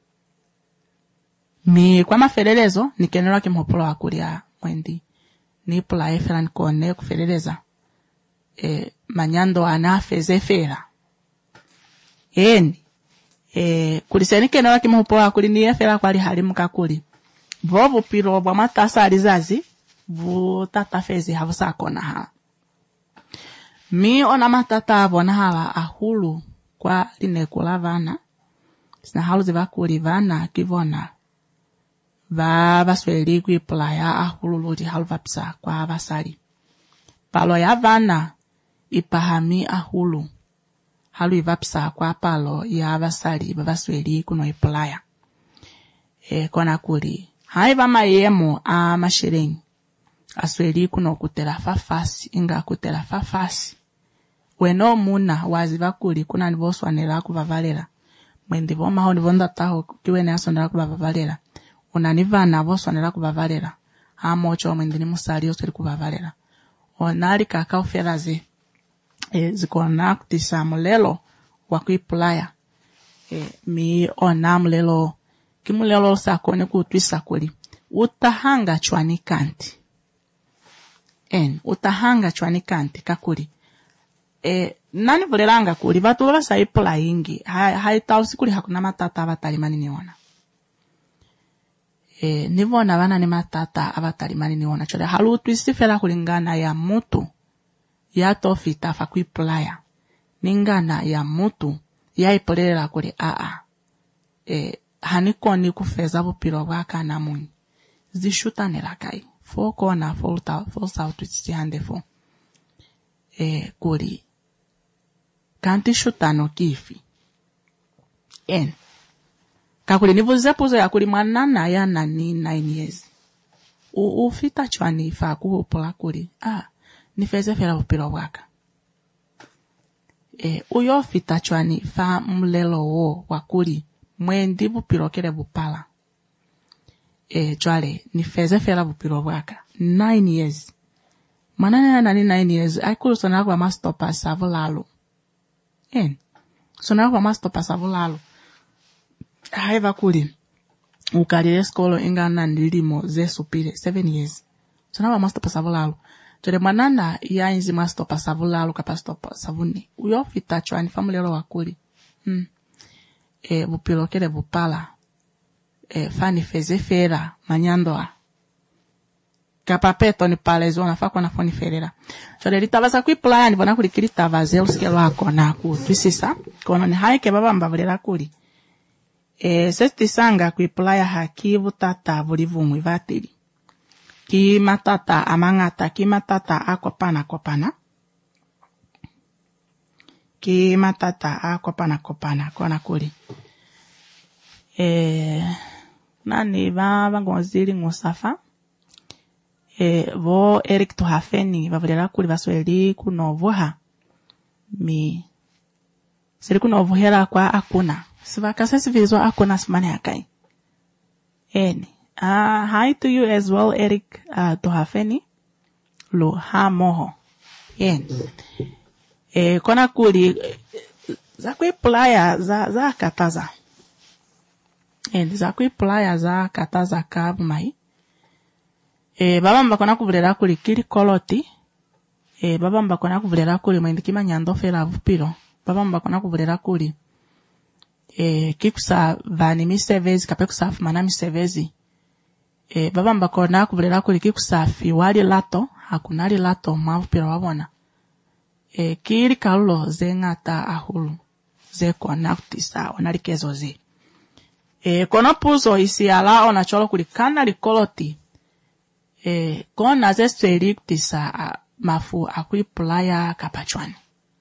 Me kwa maferelezo nikenera kimhopolo wakulia mwendi. Ni pula efela nikone kufereleza. e manyando anafeze fera eni e kuliseni kenora kimupoa kuli ni fera kwali halimu kakuli bobo piro bwa matasa alizazi bu tata fezi havusa kona ha mi ona matata abona hawa ahulu kwa linekula vana sina halu zivakuli vana kivona va basweli kuiplaya ahulu lodi halu vapsa kwa basali palo ya vana ipahami ahulu halu ivapsa kwa palo ya basali babasweli kuno iplaya e kona kuli haiva mayemo a mashirengi asweli kuno kutela fafasi inga kutela fafasi weno muna waziva kuli kuna nivoswanela kuvavalera mwendivo maho nivonda taho kiwene asonela kuvavalera unanivana voswanela kuvavalera hamocho mwendini musali osweli kuvavalera onali kaka uferaze e, zikona kutisa mulelo wakuipulaya e, mi ona mulelo kimulelo sakone kutwisa kuli utahanga chwani kanti en utahanga chwani kanti kakuli e nani volelanga kuli vatu vasa ipula ingi haitau sikuli hakuna matata avatalimani niona e nivona vana ni matata avatalimani niona chole halu twisifela kulingana ya mutu ya tofita fa kuipulaya ningana ya mutu ya ipolela kuli aa e hanikoni kufeza bupiro bwaka na munyi zishutanela kai fo kona fo ta fo sautu tsihande fo e kuli kanti shutano kifi en kakuli nivuze puzo ya kuli mwanana ya nani nine years u ufita chwani fa kupola kuli ah nifeze fela bupiro bwaka e uyo fita chwani fa mlelo wo wakuli mwendi bupiro kele bupala e chwale nifeze fela bupiro bwaka nine years manana nani nine years aikulu sona kwa mastopa savulalo en sona kwa mastopa savulalo haiva kuli ukalile skolo ingana nilimo ze supile seven years sona kwa mastopa savulalo chole manana ya inzi mastopa savulalo kapastopa savuni uyo fita chwani famulelo wakuli hmm e bupiro kele bupala e fani feze fera manyandoa kapapeto ni pale zona fa kona foni ferera chole litavaza kuiplaya nivona kuli kilitava zeluskelo akona ku twisisa kona ni haike baba mbavulera kuli e sestisanga kuiplaya hakivu tata vulivumwi vatili ki matata amangata ki matata akopana kopana ki matata akopana kopana kona kuli e nani va vangonzili ngosafa e vo Eric Tuhafeni vavulela kuli vasweli kunovuha mi sili kunovuhela kwa akuna sivakasa sivizwa akuna simane akai eni uh, hi to you as well Eric uh, Tuhafeni lo ha moho eni e kona kuli za kuiplaya za za kataza eni za kuiplaya za kataza kabumai e baba mbakona kuvulera kuli kili koloti e baba mbakona kuvulera kuli mwindikima nyando fela vupiro baba mbakona kuvulera kuli e kikusa vani misevezi kapekusa fumana misevezi e baba mbakona kuvulera kuli kikusa fi wali lato hakunali lato mavupiro wabona e kili kalulo zengata ahulu ze konaktisa onalikezo zi e kono puzo isi ala ona cholo kuli kana likoloti e kona zesweli kutisa mafu akuipulaya kapachwani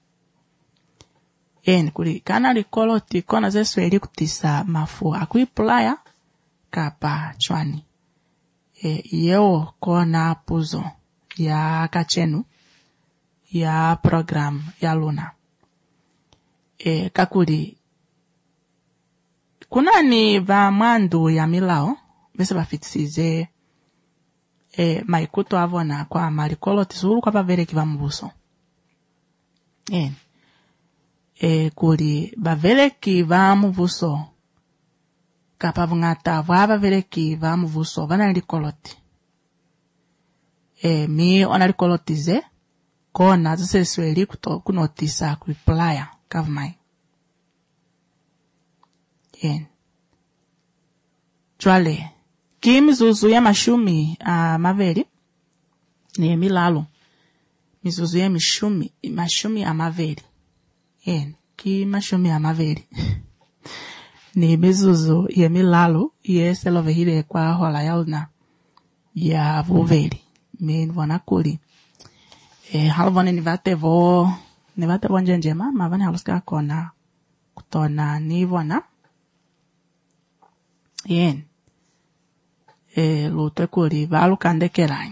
en kuli kana likoloti kona zesweli kutisa mafu akuipulaya kapachwani e yeo kona puzo ya kachenu ya program ya Luna e kakuli kuna ni va mwandu ya milao bese bafitize e maikuto avona kwa malikolo tisuru kwa bavere kiva mbuso en e kuli bavere kiva mbuso kapavungata vwa bavere kiva mbuso vana likoloti e mi ona likolotize kona zisesweli kuto kunotisa kuiplaya kavmai. Yen. Chwale. Kimizuzu ya mashumi uh, maveri ni milalo. Mizuzu ya mishumi, mashumi amaveri. Yen. Ki mashumi amaveri. Ni mizuzu ya milalo ye selovehire kwa hola yauna ya voveri. Men vona kuli. E halvone ni vate vo ni vate vo njenjema ma vane haluska kona kutona ni vona. Yen. E lute kuli valu kandekera.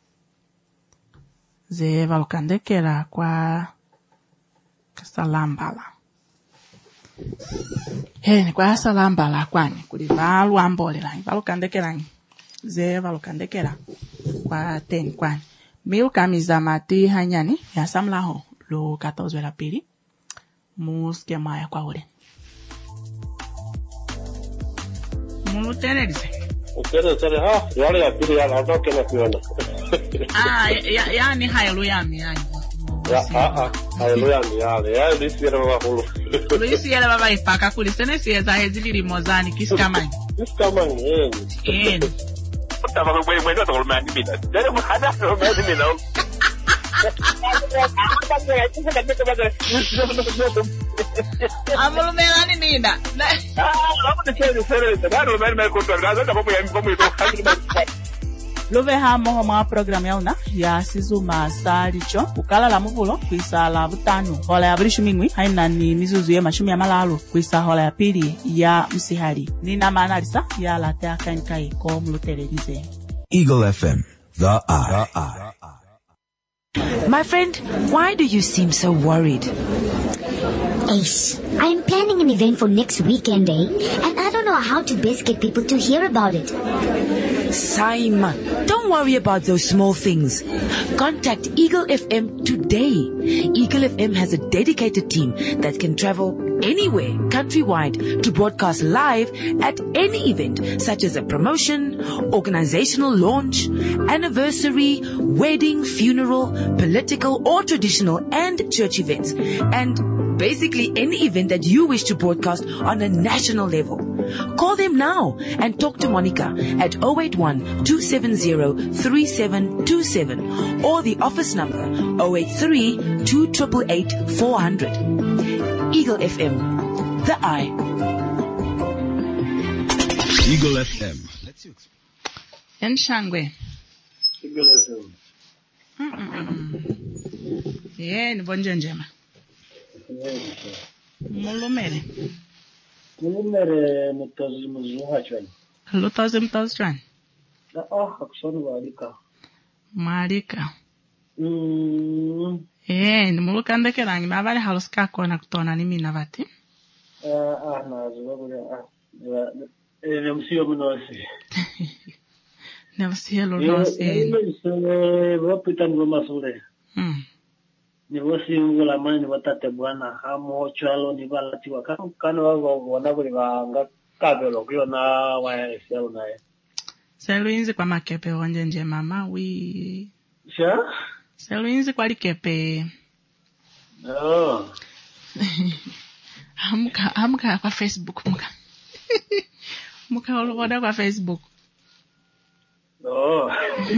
Ze valu kandekera kwa salambala. He, ni kwa salambala kwani kuli valu ambolela valu kandekera. Ze valu kandekera kwa ten kwani. Miu kamiza mati hanyani ya samlaho lo katozwe la pili. Muskia maya kwa ule. Mulu tenerize. Utere tere ha, yale ya pili ya hata kena kuona. Ah, ya ya ni haleluya mi yani. Ya ah ah, haleluya mi yale. Ya lisi ya baba hulu. Lisi ya baba ipaka kulisene sieza hezili limozani kiskamani. Kiskamani eh. Eh. Tava no meio do todo mundo me dá. Deve mandar no meio de mim não. Amolo melani nida. Ah, vamos deixar de ser isso. Não, não me conta nada, não vamos ir, vamos ir. Love ha mo ma program ya una ya sizuma saricho ukala la muvulo kwisa la butano hola ya brishimingwi haina ni mizuzu ya mashumi ya malalo kwisa hola ya pili ya msihari nina maana lisa ya la tea kankai ko mlutelerize. Eagle F M, the eye. My friend, why do you seem so worried? Ace, I'm planning an event for next weekend, eh? And I don't know how to best get people to hear about it. Saima, don't worry about those small things. Contact Eagle F M today. Eagle F M has a dedicated team that can travel anywhere countrywide to broadcast live at any event such as a promotion, organizational launch, anniversary, wedding, funeral, political or traditional and church events, and basically any event that you wish to broadcast on a national level. Call them now and talk to Monica at zero eight one, two seven zero, three seven two seven or the office number zero eight three, two eight eight, four hundred. Eagle F M, the eye. Eagle F M. Let's you En Shangwe. Eagle F M. Yeah, ni bonje njema. Mulumere. Mulumere mutazi mzuha chani. Lutazi mtazi chani. Ah, akusoni walika. Marika. Mm. Eh, ni mulukande kerangi mabale haluska kona kutona ni mina vati. Ah, ah, na zuwa ah. Eh, ne msiyo mnosi. Ne msiyo mnosi. Eh, ne wapita ngoma sule. Mm. Ni wasi ngula mani watate bwana hamo chalo ni balati wakano kano wao wanabuli wanga kabelo kyo na wa selo nae. Seluinzi kwa makepe onje nje mama wi. Sha? Seluinzi kwa likepe. Oh. Amka amka kwa Facebook muka. Muka oloboda kwa Facebook. Oh.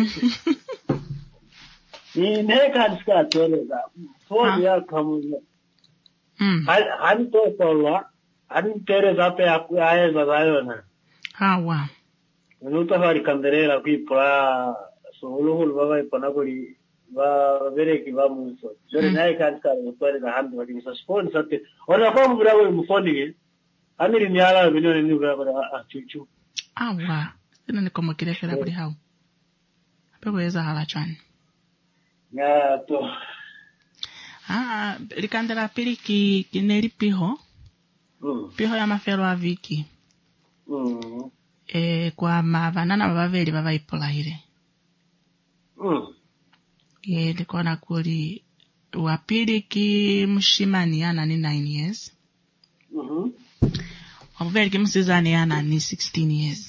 Ni neka diska toleza. Phone ya kamuza. Mm. An to tola, an tereza pe akuaye zayona. Hawa. Nuta hari kanderera kuipra solo hul baba ipana kuri va vere ki va muso. Jore nae kan ka utore na handu wadi sa phone satte. Ona ko mu brawo mu phone ni. Amiri ni ala bino ni brawo a chuchu. Awa. Ina ni komo kile kile kuri hao. Apewe eza hala chani. Ya to. Ah, likandela pili ki kineli piho. Mm. Piho ya mafero a viki. Mm. Eh, kwa mavanana babaveli baba ipola hile. Mm. Ye, likona kuli wapili ki mshimani yana ni nine years. Mhm. Wapili ki msizani yana ni sixteen years.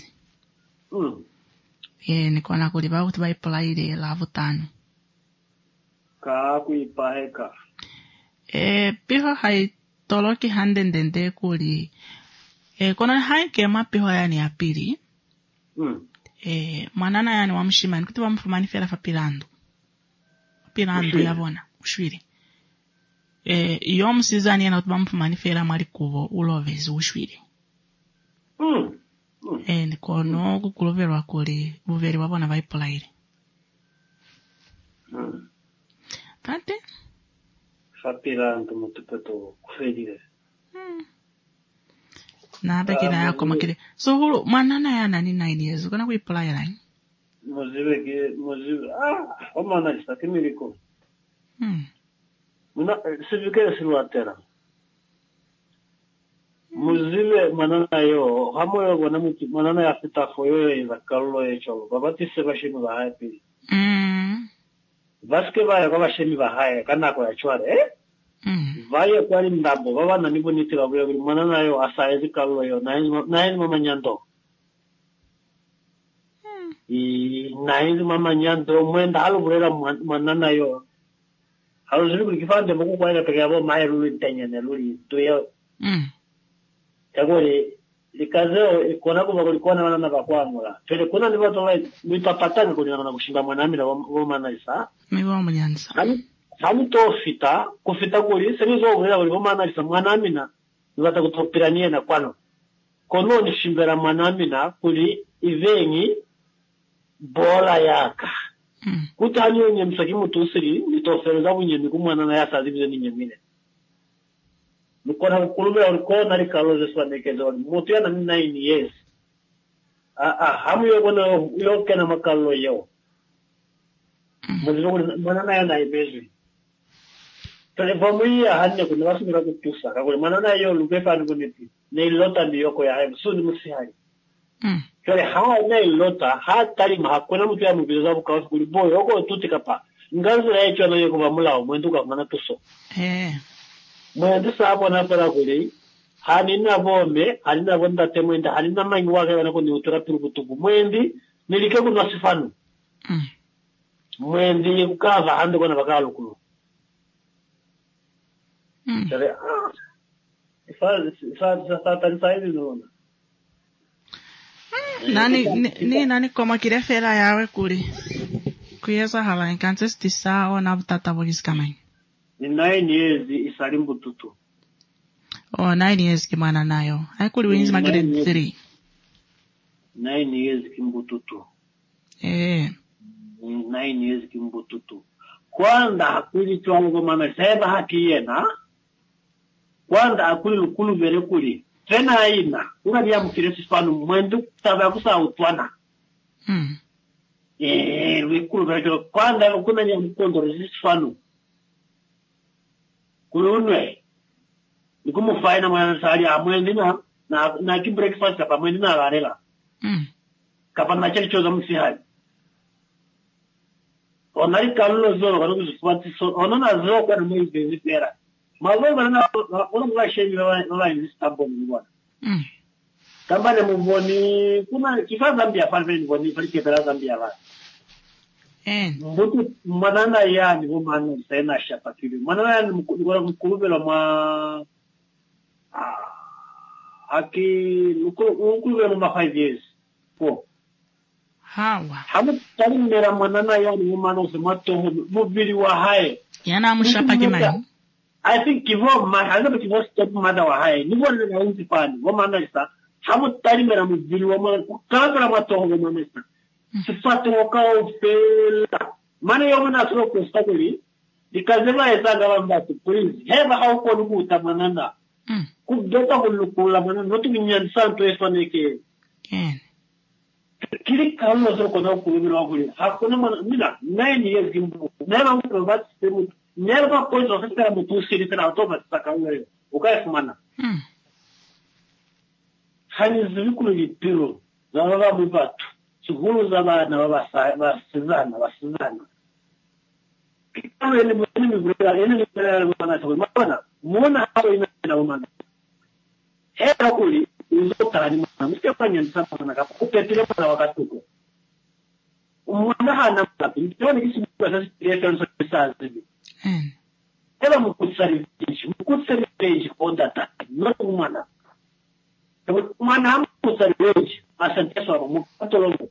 Mm. Ye, nikona kuli baba kuti baipola hile la vutano. ka kuipaheka eh piho hai toloki handendende kuli eh kona hai kema piho yani ya pili mm eh manana yani wa mshimani kuti bamfumani fera fa pilando pilando yabona ushwiri eh iyo msizani yana kuti bamfumani fera mali kuvo ulovezi ushwiri mm eh ndikono kukuloverwa kuli buveri wabona vaipolaire mm tante Fapilando mutupeto kufedire. Hmm. Na bekina yako makile. So hulu manana ya nani nine years ukana kuipula ya nani? Moziwe ke moziwe ah omana lista kimiliko. Hmm. Muna sivike silwatera. Moziwe manana yo hamo yo gona muti manana ya fita foyo ya kallo ya cholo. Babati seba shimi ba happy. Hmm. Vaske vaya kwa shemi ba haya kana kwa chware eh? Mm. Vaya kwa ni ndambo baba na nibo nitira bwe bwe manana yo asaezi kallo yo nine nine mama nyando. Mm. I nine mama nyando mwenda halu burera manana yo. Halu zuri kuri kifande muko kwa ina peke yabo mai luli tenyene luli tuyo. Mm. Tagore likazeo ikona ko bagoli kona manana bakwamura. Fere kuna ni bato lai mitapatana ko na kushinda mwanamira wo manisa. Miwa munyanza. Hamu to fita, kufita kuli, semizo uwela wali wama analisa mwanamina, nwata kutopiranie na kwano. Kono ni shimbera mwanamina kuli ivengi bola yaka. Mm. Kuta hanyo nye msakimu tusiri, nitofereza unye miku mwanana ya sazibize ni nyemine. Nikona kulube wali kona li kaloze swa nekeze wali. Motu ya na nine years. Ah, ah, hamu yo kona yoke na makalo yo. Mwazizo mwanana ya na ibezwi. Telefomu ya hanya kuna wasu mira kutusa. Kakule manana yo lupefa nukuniti. Na ilota ni yoko ya haibu. Suni musihari. Mm. Kale haa na ilota. Haa tari maha. Kuna mtu ya mbizabu kawasu kuli. Boy, yoko tuti kapa. Ngazi la echo na yoko mamulao. Mwendu kakana tuso. Eh. Mwendu sahabu na pera kuli. Hanina vome. Hanina vonda temwenda. Hanina mangi wake wana kuni utura pirukutuku. Mwendi. Nilike kuna sifanu. Mm. Mwendi kukava hando kuna bakalo kulu. Mm. Sare ah. Ifa ifa ifa tanisaidi nona. Nani ni nani koma kire fera yawe kuli. Kuyeza hala enkantes tisa ona butata bogis kamai. Ni nine years isalimbu tutu. Oh, nine years kimana nayo. Ai kuli wins magade three. Nine years kimbututu. Eh. Nine years kimbututu. Kwanda hakuli chwangu kwa mama seba haki yena. Kwanda hakuli lukulu vere kuli. Fena haina. Unga niya mkiresi spanu mwendu tabi kusa utwana. Hmm. Eh, lukulu vere kuli. Kwanda lukuna niya mkondo resist spanu. Kuli unwe. Nikumu faina mwana sari ya mwendi na na na ki breakfast kapa mwendi na garela. Hmm. Kapa na chali choza msihari. Onari kalulo zoro kanu kusukwati so onona zoro kwa nmei bezi pera. Mazo mana ona mwa shemi na na Istanbul ni bwana. Mm. Kamba ne muboni kuna kifa Zambia falme ni boni fali kepera Zambia ba. Eh. Mbutu manana ya ni bo manu sena shapa kili. Manana ya ni mkulubela ma ah aki mkulubela ma five years. Four. Hawa. Hamu tali mera manana ya ni manu semato mubili wa hae. Yana mushapa kimai. I think kivo ma hanga kivo step mada wa hae. Ni wala na unzi pani. Wa manana isa. Hamu tali mera mubili wa manu kala mato wa manana isa. Sifatu wakao fela. Mane yomu na suro kustakuli. Dikazema eza gawa mbatu. Please. Heba hauko nuku utamanana. Kudota kulukula manana. Notu minyan santo eswane ke. Ken. Kili kalu suro kona ukulubila wakuli. Hakuna mana. Mina. Nine years gimbu. Nera uko bati semu. Nera ma points of sera mutu siri tena automa saka uwe. Ukae kumana. Hani zivikulu jipiro. Zawaga mbatu. Shughulu za bana wasizana wasizana. Kama ile mwini mbura ile ni mbura mwana sababu mwana muona hapo ina na mwana. Hera kuli uzota ni mwana msikafanya nisama na kapo kupetile mwana wakati huko. Mwana hana mtapi. Ndio ni kisi kwa sasa ile kanisa sasa hivi. Mm. Ela mukutsa revenge, mukutsa revenge on that time, not umana. Umana mukutsa revenge, asanteswa mukatolomo.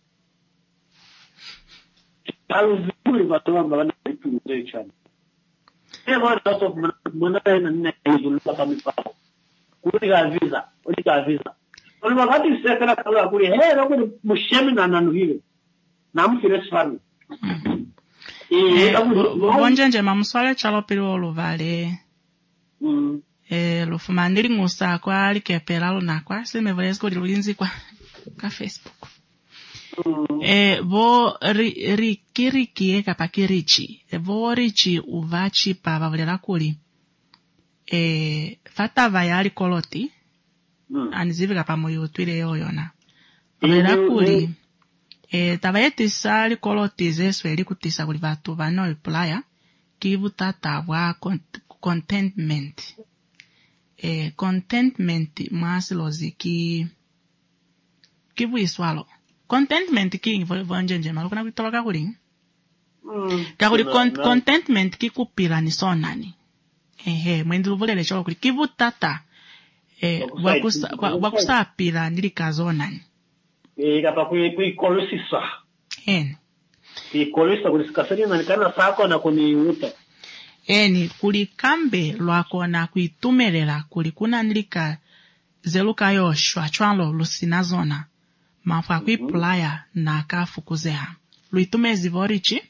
Aluzuri batoma bana bitu chana. Ema lot of money na naizu kama mfano. Kuliga visa, kuliga visa. Wale wakati sekana kala kuli, hey, na kuli mushemi na nanu hile. Na mfire sfani. Eh, bonje nje mamuswale chalo pili oluvale. Mm. Eh, lufumandiri ngusa kwa alikepela lunakwa, sime valesko dilulinzi kwa ka Facebook. Mm. Eh, vo ri, riki riki eka pakirichi. E vo richi uvachi pa vavalera kuli. Eh, fata vayari koloti. Mm. Anizivika pa moyo twile yoyona. Vavalera kuli. Eh, tabayetisa likoloti zeswe likutisa kuli vatu vano iplaya. Kivu tata wa contentment. Eh, contentment mwasilozi ki kivu iswalo. Contentment ki vonjenje maluko na kuitoloka kuli. Mm. Kakuli con contentment ki kupila ni sonani. Ehe, mwendu vulele cholo kuli kivu tata. Eh, wakusa wakusa pila nilikazonani. Eh, kapa kui kui kolusisa. En. Kui kolusisa kulisikasani na nikana sako na kuni uta. Eni, kuli kambe lwako na kuitumelela kuli kuna nilika zeluka yoshwa chwalo lusina zona. Mafwa kui mm -hmm. playa na kafukuzeha. Luitume zivorichi?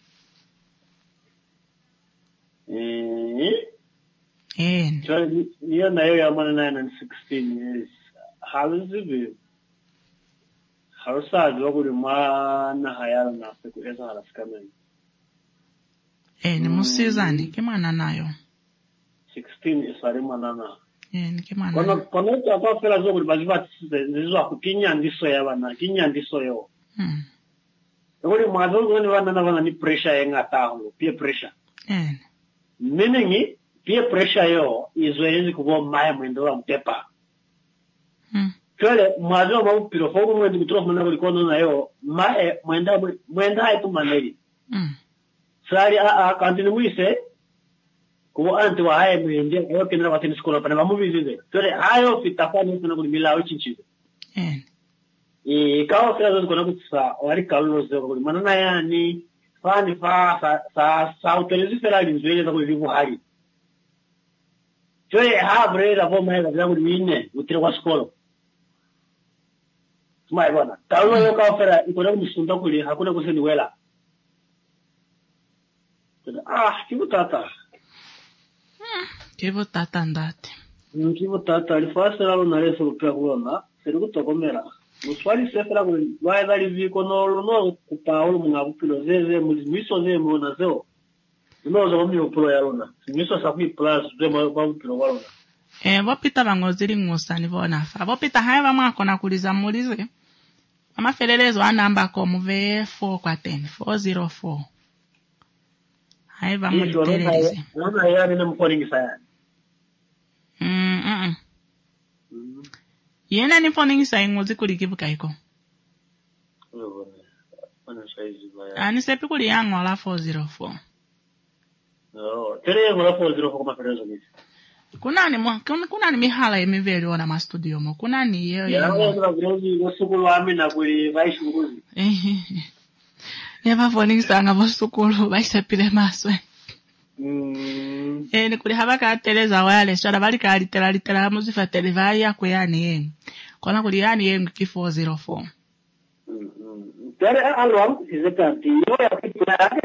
Eh. En. Chwa, niyo na yo ya mana nine and sixteen years. Haluzivi. Harusa adwa kuli mana hayala na seku eza halaskameni. Eh, ni musizani, kemana nayo? sixteen isari manana. Eh, ni kemana Kono, kono ito kwa fela zo kuli baziva zizo aku kinya ndiso ya wana, kinya ndiso yo. Hmm. Kuli mazozo ni wana na wana ni pressure ya ngatahu, peer pressure. Eh. Meaning, peer pressure yo, izo yenzi kubo maya mwendo wa mtepa. Hmm. Kale, mazozo wa mpiro, fogu mwendi kutrofu mwana kuli kono na yo, mae, mwenda, mwenda haitu maneri. Hmm. Sari a a kantini mwise kubo anti wa haye mwende ayo kenera watini skola pana mamuvizize tore ayo fitafani kuna kulimila uchinchize eh e kawa fera zo kuna kutsa wari kalulo zo kuli manana yani fani fa sa sa sa utelezi fera linzwele za kulivu hali tore ha breda vo mai za kulimine utire wa skola mai bwana kalulo yo kawa fera ikona kumsunda kuli hakuna kuseni wela. Ah, kivu tata. Hmm, kivu tata ndate. Mm, kivu tata, alifasa lalo na leso lupea kuona, seriku tokomera. Muswali sefera kuli, wae livi kono luno kupaulu mga upilo zeze, miso zeze mwona zeo. Luno za mami upilo ya luna. Miso safi plus, zwe mwa upilo waluna. Eh, wapita bangozili ngusa ni vonafa. Wapita haiva mwako na kuliza mulize. Ama felelezo anamba komu ve four kwa ten, four zero four. Haiva mulitererize. Wana yani na mponingi sayani. Mm, mm, mm. Yena ni mponingi sayi ngozi kulikivu kaiko. Wana saizi baya. Ani sepi kuli yangu wala four zero four. No, tere yangu wala four zero four kuma felezo nisi. Kuna ni mwa, kuna ni mihala emiveli wana ma studio mo. Kuna ni yeo ya yeo. Ya kuna grozi wasukulu wami na kuli vaishi nguzi. Neva phoning sanga vosukulu vaisepile maswe. Mm. Eh, ni kuli haba kateleza wale swala bali kalitela litela muzifa televai yakwe yani yengu. Kona kuli yani yengu ki four zero four. Mm. Tere alwam sizekati yo ya kitula yake.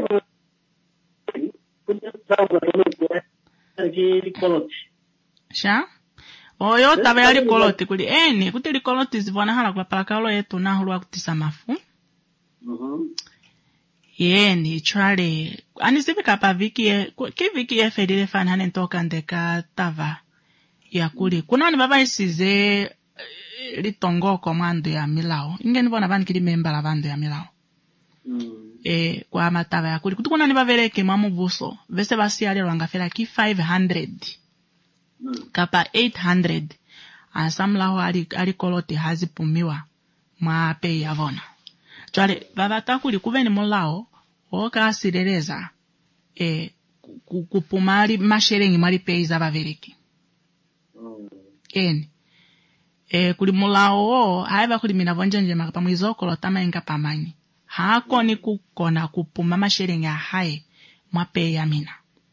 Kuna sawa kwa ki koloti. Sha? Oyo tabe yali koloti kuli eni kuti koloti zivona hala kwa palakalo yetu na hulwa kutisa mafu. Mhm. Yeni chwale anisivika pa viki ye ki viki ye fedile fan hanen toka ndeka tava ya kuli kuna ni baba isize litongo komando ya milao ingeni bona bani kili memba la bando ya milao. Mm. Eh kwa matava ya kuli kuti kuna ni baveleke mamu buso vese basi yale rwangafela ki five hundred. Mm. Kapa eight hundred asamlaho ali ali koloti hazipumiwa mwa pe yavona. Chale baba takuli kuveni mulao oka asireleza eh kupumali masherengi mali peiza bavereki. Mm. Eni. E kuli mulao haiva kuli mina vonjenje makapamwizo kolota mainga pamani. Hako ni kukona kupuma masherengi hae mwape ya mina.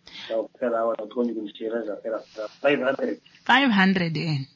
five hundred. five hundred eni.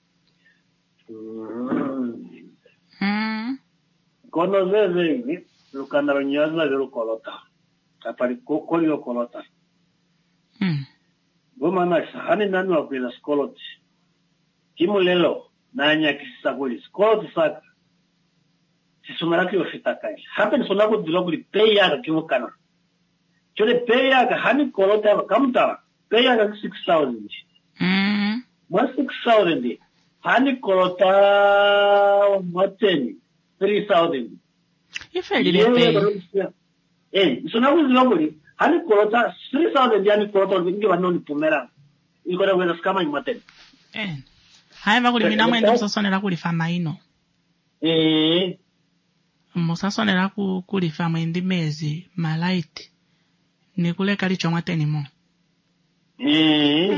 Mm. Mm. Kono zeze hivi, lukanda lonyaza zero kolota. Kapari koli yo kolota. Mm. Goma na sahani nani wa kwenda skoloti. Kimu lelo, nanya kisakuli. Skoloti saka. Sisumaraki ofitakai. Hapa ni sonako diloguli peya kimu kana. Chole peya ka hani kolota kamta. Peya ka six thousand. Mm. Mwa six thousand. Hani kolota mateni three thousand. Ifeli le peya. Eh, sonako diloguli hani kolota three thousand yani kolota ngi wanoni pumera. Iko na wena skama imateni. Eh. Haiva kuli mina mwende musasonera kuli fama ino. Eh. Musasonera ku kuli fama indi mezi malaiti. Ni kule kalicho mwateni mo. Eh.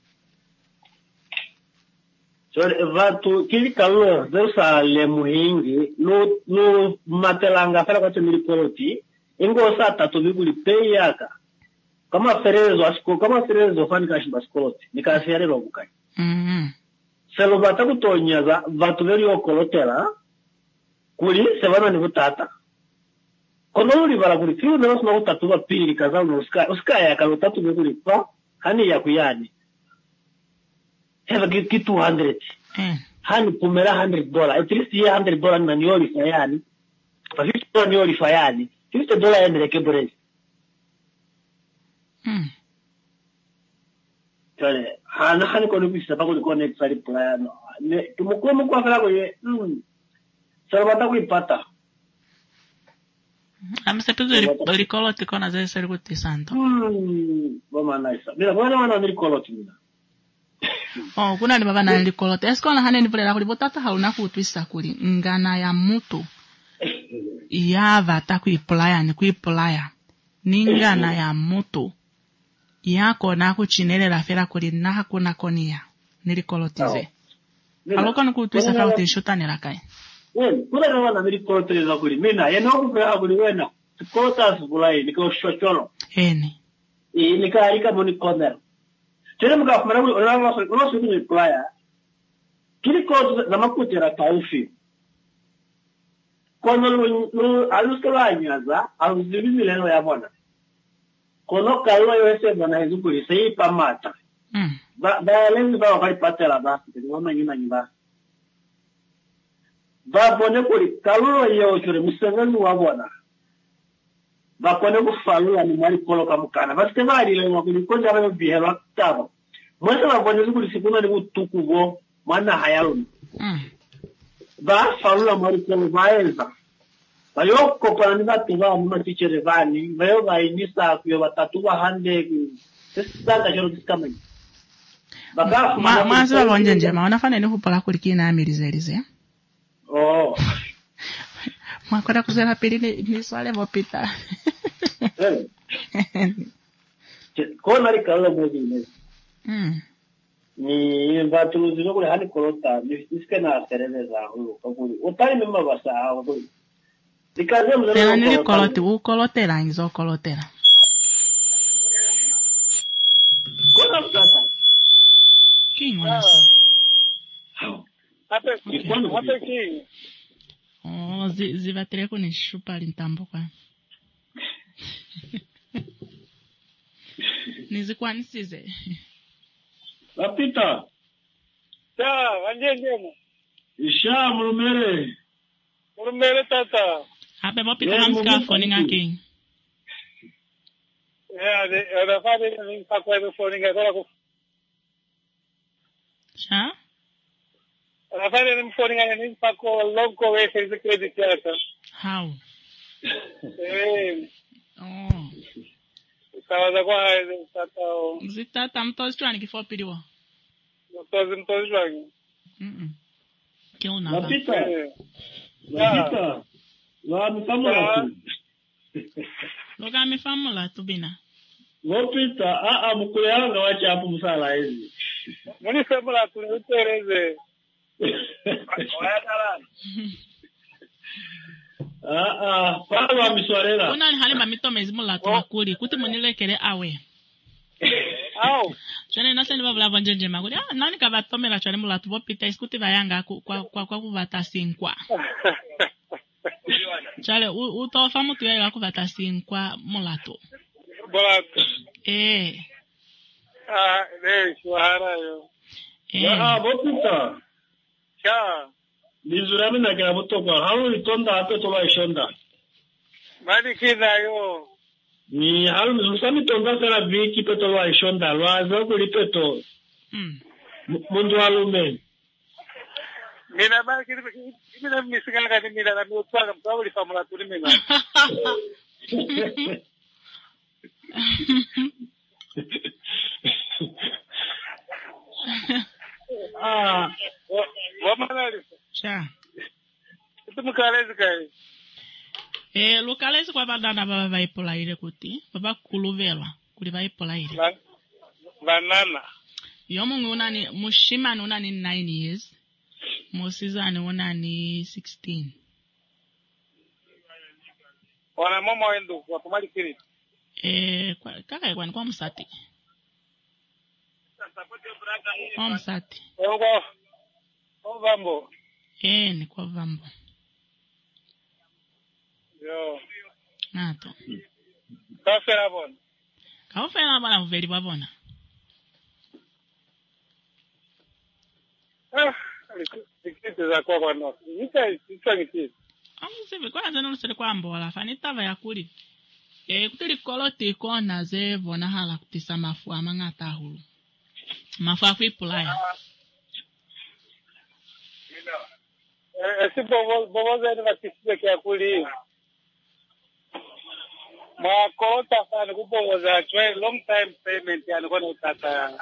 So vatu kili kalo versa le muhingi no no matelanga fela kwa temili koloti ingo sa tatu biguli peyaka kama ferezo asko kama ferezo fani kashi baskoloti nikafere robukai. Mhm. Selo bata kutonyaza vatu veri okolotela kuli sevana ni butata kono uri bara kuli fiu no no tatu ba pili kaza no ska ska ya kalo tatu biguli pa hani ya kuyani heva ki two hundred. Eh. Hani pumera one hundred dollars. At least one hundred dollars na nioli fayani. Pa fifty dollars nioli fayani. fifty dollars ende ke boresi. Mm. Kale, hana hani kono bisa pa ko connect sari plan. Ne tumuko mo kwa kala ko ye. Mm. Sarabata ko ipata. Amsepezo rikoloti kona zese seri kuti santo. Mm. Boma naisa. Mira, bwana wana rikoloti mina. Oh, kuna ni baba na rikoloti. Esko na hane ni vile la kuli botata hauna kutwisa kuli. Ngana ya mutu. Yava ta kuiplaya ni kuiplaya. Ningana ya mutu. Yako na kuchinele la fera kuli na hakuna konia. Nirikolotize. Haloko ni kutwisa fa utishuta nirakai. Wen, kuna na wana rikoloti la kuli. Mina, yeno kupea kuli wena. Kota subulai, niko shocholo. Eni. I nika harika moni corner. Tena mga kumara kuli ona waso ona suku ni playa. Kili koto na makutera taufi. Kono lu aluskala nyaza, aluzibi mileno ya bona. Kono kalwa yose bona ezukuri sei pamata. Mm. Ba ba lengi ba wakati patela ba, ngoma nyina nyimba. Ba bone kuli kalwa yo chure musengani wa bona. Ba kone kufalula ni mwali kolo kamukana. Basike bali le wakuli konja ba bihela tabo. Mwese ba bone zukuri sikuna ni kutukugo mwana hayaluni. Mm. Ba falula mwali kolo baeza. Bayo kopana ni batuwa muma tichere vani, bayo ba inisa kuyo batatuwa hande sisanga joro diskamani. Baka Ma mwanzo wa bonje njema wanafanya ni hupala kuliki na amilizelize. Oh. Mwakwenda kuzela pili ni swale mopita. Eh. Kona ri kala mwezi ne. Mm. Ni batu zino kule hali kolota, niske na sereleza huyo kaburi. Otari mema basa hawo kule. Nikaze mzee. Tena nili koloti, u kolotela ngizo kolotela. Kona mtata. King wana. Hata kikono hata king. Oh, zi zivatere kuni shupa lintambo kwa. Nizikwanisize. Lapita. Ta, wanje njema. Isha murumere. Murumere tata. Hape mopita yeah, hamska phone nga king. Yeah, de de fade ni pakwa de phone nga tola ko. Sha? La fade ni phone nga ni pakwa logo we se credit card. How? Eh. Oh. Sawa kwa tata. Zitata mtozi chwani kifo piliwa. Mtozi mtozi chwani. Mhm. Kio na. Lapita. Lapita. Wa mfamula tu. Loga mfamula tu bina. Wopita a a mkulanga wacha hapo msala hizi. Muni semula tuliutereze. Wayatala. Ah ah, pala miswarela. Una ni hali mamito mezimo la tumakuli kuti munilekele awe. Au. Chane nasa ni babla vanjenje maguli. Ah nani kabatomela chane mula tu wopita iskuti vayanga kwa kwa kwa kuvata sinkwa. Chale utofa mutu ya kuvata sinkwa mulato. Mulato. Eh. Ah, ne shwara yo. Eh. Ah, Wopita. Cha. Nizurami na kina butokwa. Halu itonda hape tola ishonda. Mani kina yo. Ni halu mizusami tonda sana biki pe tola ishonda. Lwaza kulipeto. Mm. Mundu halume. Mina mani kini mina misikanga ni mina na miutwaga mkawa ulifamula tuli mina. Ah, wamanali. Cha. Itu mukalezi kai. Eh, lukalezi kwa badana baba vaipola ile kuti. Baba kuluvelwa kuli vaipola ile. Banana. Yomungu unani mushima unani nine years. Mosizani unani sixteen. Wana mama wendo kwa kumali kiri. Eh, kwa kaka kwa kwa msati. Kwa msati. Ego. Kwa vambo. Eh, ni kwa vambo. Yo. Nato. Kafera bona. Kafera bona veli babona. Ah, ikiti za kwa kwa no. Nika ika ngiti. Amusive kwa zeno lusele kwa mbola fanitava yakuli. Eh, kutili koloti kona ze vona hala kutisa mafu amangata hulu. Mafu akwipulaya. Eh, si bobo bobo zeno vakisije kia kuli. Ma kota sana kubobo za chwe long time payment yani kwa utata.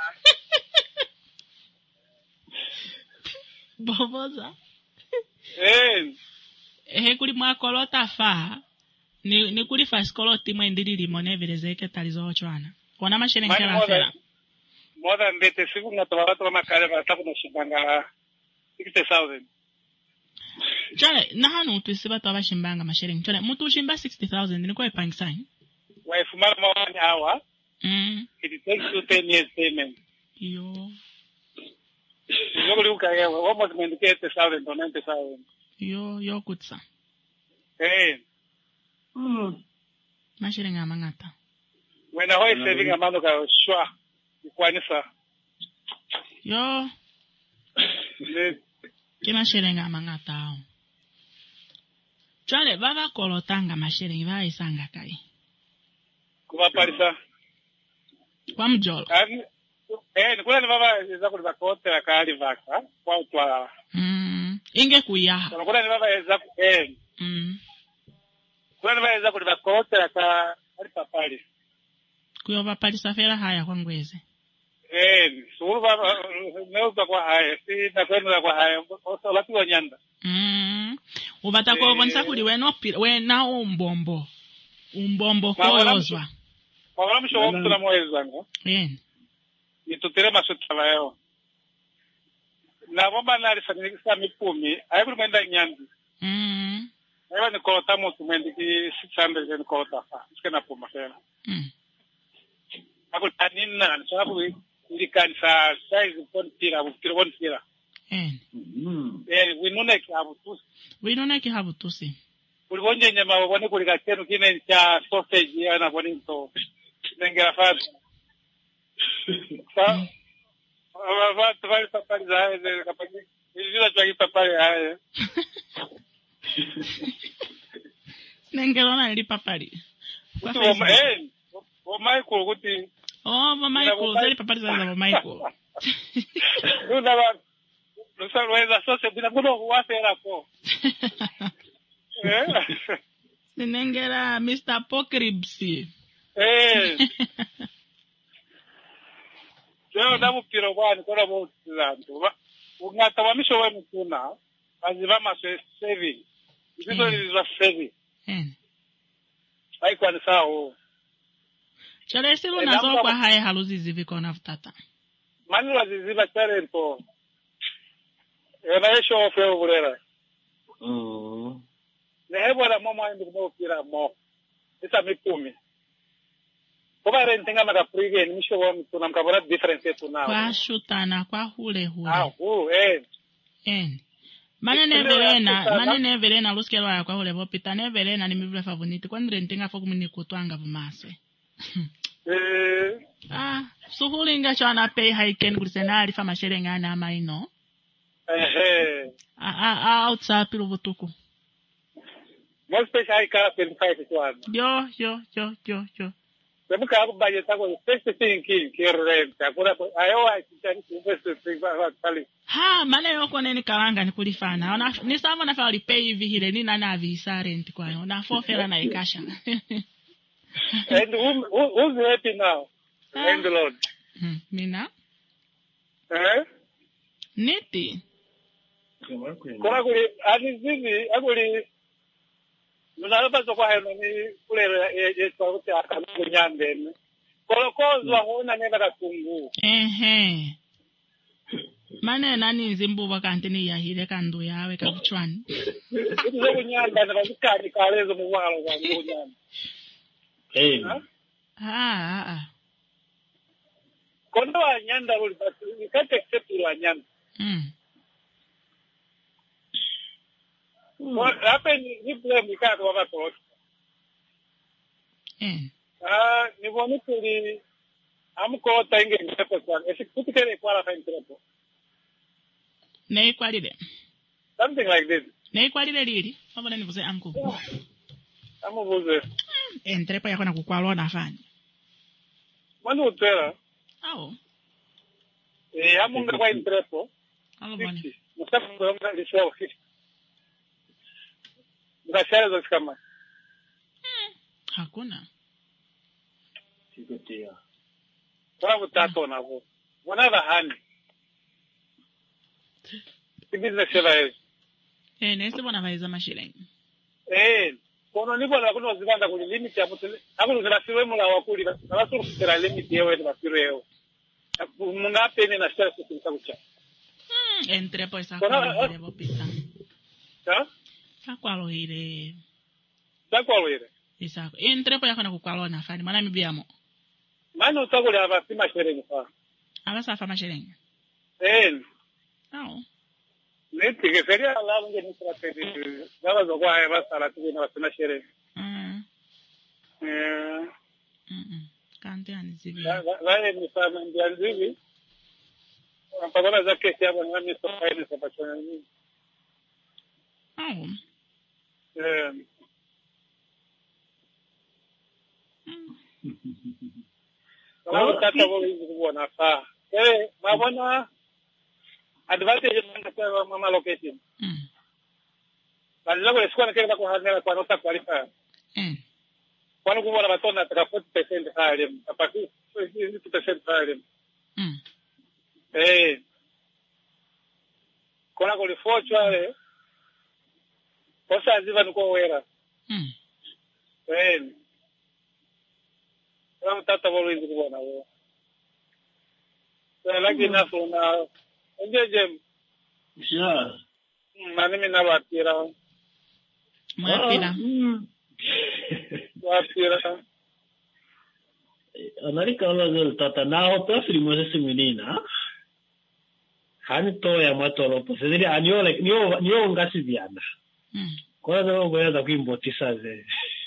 Boboza. Eh. Eh, kuli mwakolota fa. Ni ni kuli fa skoloti mwendili limone vilezeke talizo chwana. Kona mashene nkela fela. Moda mbete siku ngatoa watu kama kale batabu na shibanga sixty thousand. Chale, na hanu tuisiba tuwa shimbanga mashiringi. Chale, mutu shimba sixty thousand, ni kwa ipangisani? Waifumana mawani hawa. Mm. It takes you ten years payment. Yo. Yo kuli uka yewe, almost mendike eighty thousand or ninety thousand. Yo, yo kutsa. Eh. Mm. Mashiringi amangata. Wena hoi saving amano ka shwa. Ikwanisa. Yo. Ne. Kima shiringi amangata hao. Chale, baba kolotanga mashiringi baba isanga kai. Kuma parisa. Kwa mjolo. Eh, nikula ni baba iza kuliba kote ya kaali vaka. Kwa utwala. Mm. Inge kuyaha. Nikula ni baba iza eh. Mm. Kula ni baba iza kuliba kote ya kaali papali. Kuyo papali safera haya kwa ngweze. Eh, suru baba neuza kwa haya. Si nakwenda kwa haya. Oso lati wa nyanda. Mm. Ubata kwa bonsa kuli weno wena umbombo. Umbombo koyozwa. Mwana msho wa mtu na mwezi wangu. Yen. Nitutire masutala yao. Na wamba na alisanisa mipumi. Ayabuli mwenda nyandi. Mm. Ewa ni kolota mutu mwendi ki six hundred ni kolota fa. Sike na puma fela. Mm. Ako tanina. Sababu ili kanisa size pon tira. Pira pon tira. Yen. Eh, winune ki habu tusi. Winune ki habu tusi. Ulibonje nyama wabone kulika tenu kine cha sausage ya na boni nto. Nengera fadi. Sa. Ava tuvali papali za haya kapagi. Nijila tuwagi papali haya. Nengerona ili papali. Kuti wama, eh. Wamaikulu kuti. Oh, wamaikulu. Zeli papali za wamaikulu. Nuna wa. Nusa luweza sose bina kuno huwase era po. Eh. Sinengera mister Pokribsi. Eh. Leo ndabu piro bwani kora bo tsanto. Ungata wamisho wa mtuna. Aziva maso saving. Ndipo lizwa saving. Eh. Haikuwa ni sawa. Chale silo nazo kwa hai haluzi zivi kona vtata. Mani waziziba talento. Ena show off yo burera. Mm. Ne hebo la mama ndi mo pira mo. Isa mikumi. Kwa rentinga maka prige ni misho wa mtuna mkabora difference tu nao. Kwa shutana kwa hule hule. Ah, hu eh. Eh. Manene verena, manene verena luskelo ya kwa hule vopita ne verena ni mivule favoniti kwa rentinga foku mini kutwanga vumaswe. Eh. Ah, suhulinga chana pay haiken kulisenali fa masherenga na maino. Eh. Ah ah outside pilo vutuku. Mo special ka twenty-five tuan. Yo yo yo yo yo. Sebuka abu budget ako sixty king kirrent. Akura ayo ai kitani kuweza pali. Ha, mane yoko neni kalanga ni kulifana. Ona ni sawa na fa pay hivi hile ni nana avisa rent kwa yo. Na forfera na ikasha. And who, who who's happy now? Ah. Landlord. Hmm, mina? Eh? Niti. Kora kuli anizivi akuli nunalapa sokwa heno ni kule ye kwa kuti akakunyande. Kolo kozwa hona nenda kakungu. Ehe. Mane nani nzimbu wakante ni yahile kandu yawe kabuchwani. Kutuzo kunyanda na kukani kalezo muwalo kwa kunyanda. Hey. Ah, ah. Kondo wa nyanda uli basi, you can't accept uli wa nyanda. Mm. What happened, ni blame ni kaka waka tot. Eh. Ah, ni wani kuli, amuko tainge ngepo sana. Esi kutikere kwa la fa intrepo. Nei kwalide. Something like this. Nei kwalide lili. Wabona nivuze anko. Amu vuze. Entrepo yako na kukwalo na fani. Manu utera. Ao. Eh, amu nga kwa intrepo. Alo bwana. Mustafa kwa lisho fifty. Ngashara za kama. Hakuna. Sikotia. Kwa mtato na vo. Wana hani. Business seva. Eh, nese bona vaiza mashirengi. Eh, kono nipo na kuno zibanda kuli limit ya mutule. Akulu zinasiwe mula wakuli na suru kutera limit yewe na sireo. Munga pene na shara kusinka kucha. Hmm, entre po esa kwa ile bopita. Ha? Sakwalo ile. Sakwalo ile. Isako. Entre po yakona kukwalo na fani mana mibiamo. Mano utagule aba sima sherengi fa. Aba safa masherengi. Eh. Ao. Neti ke feria la nge ni strategy. Dawa zo kwa eba sala tu na sima sherengi. Mm. Eh. Mm. Kante anizivi. Wale ni sana ndio anzivi. Mpagona za kesi hapa ni wani sofa ni sofa chani. Ao. Eh. Wao tata wao hizo kuona fa. Eh, mabona advantage ndio kwa mama location. Mm. Bali leo ile sikuwa nakenda kwa hadhara kwa nota qualifier. Mm. Kwani kuona batona taka forty percent hali apaki fifty percent hali. Mm. Eh. Kona kuli fortune. Kosa ziva niko wera. Mm. Eh. Kama tata wao hizo kuona wao. Sasa lakini nafu na njeje. Sure. Mani mina watira. Mwapila. Watira. Anarika wala zelo tata nao pefri mwese menina. Hani toya matolo posediri anio like nio nio ngasi diana. Mm. Kwa sababu ngoja za kuimbotisa ze.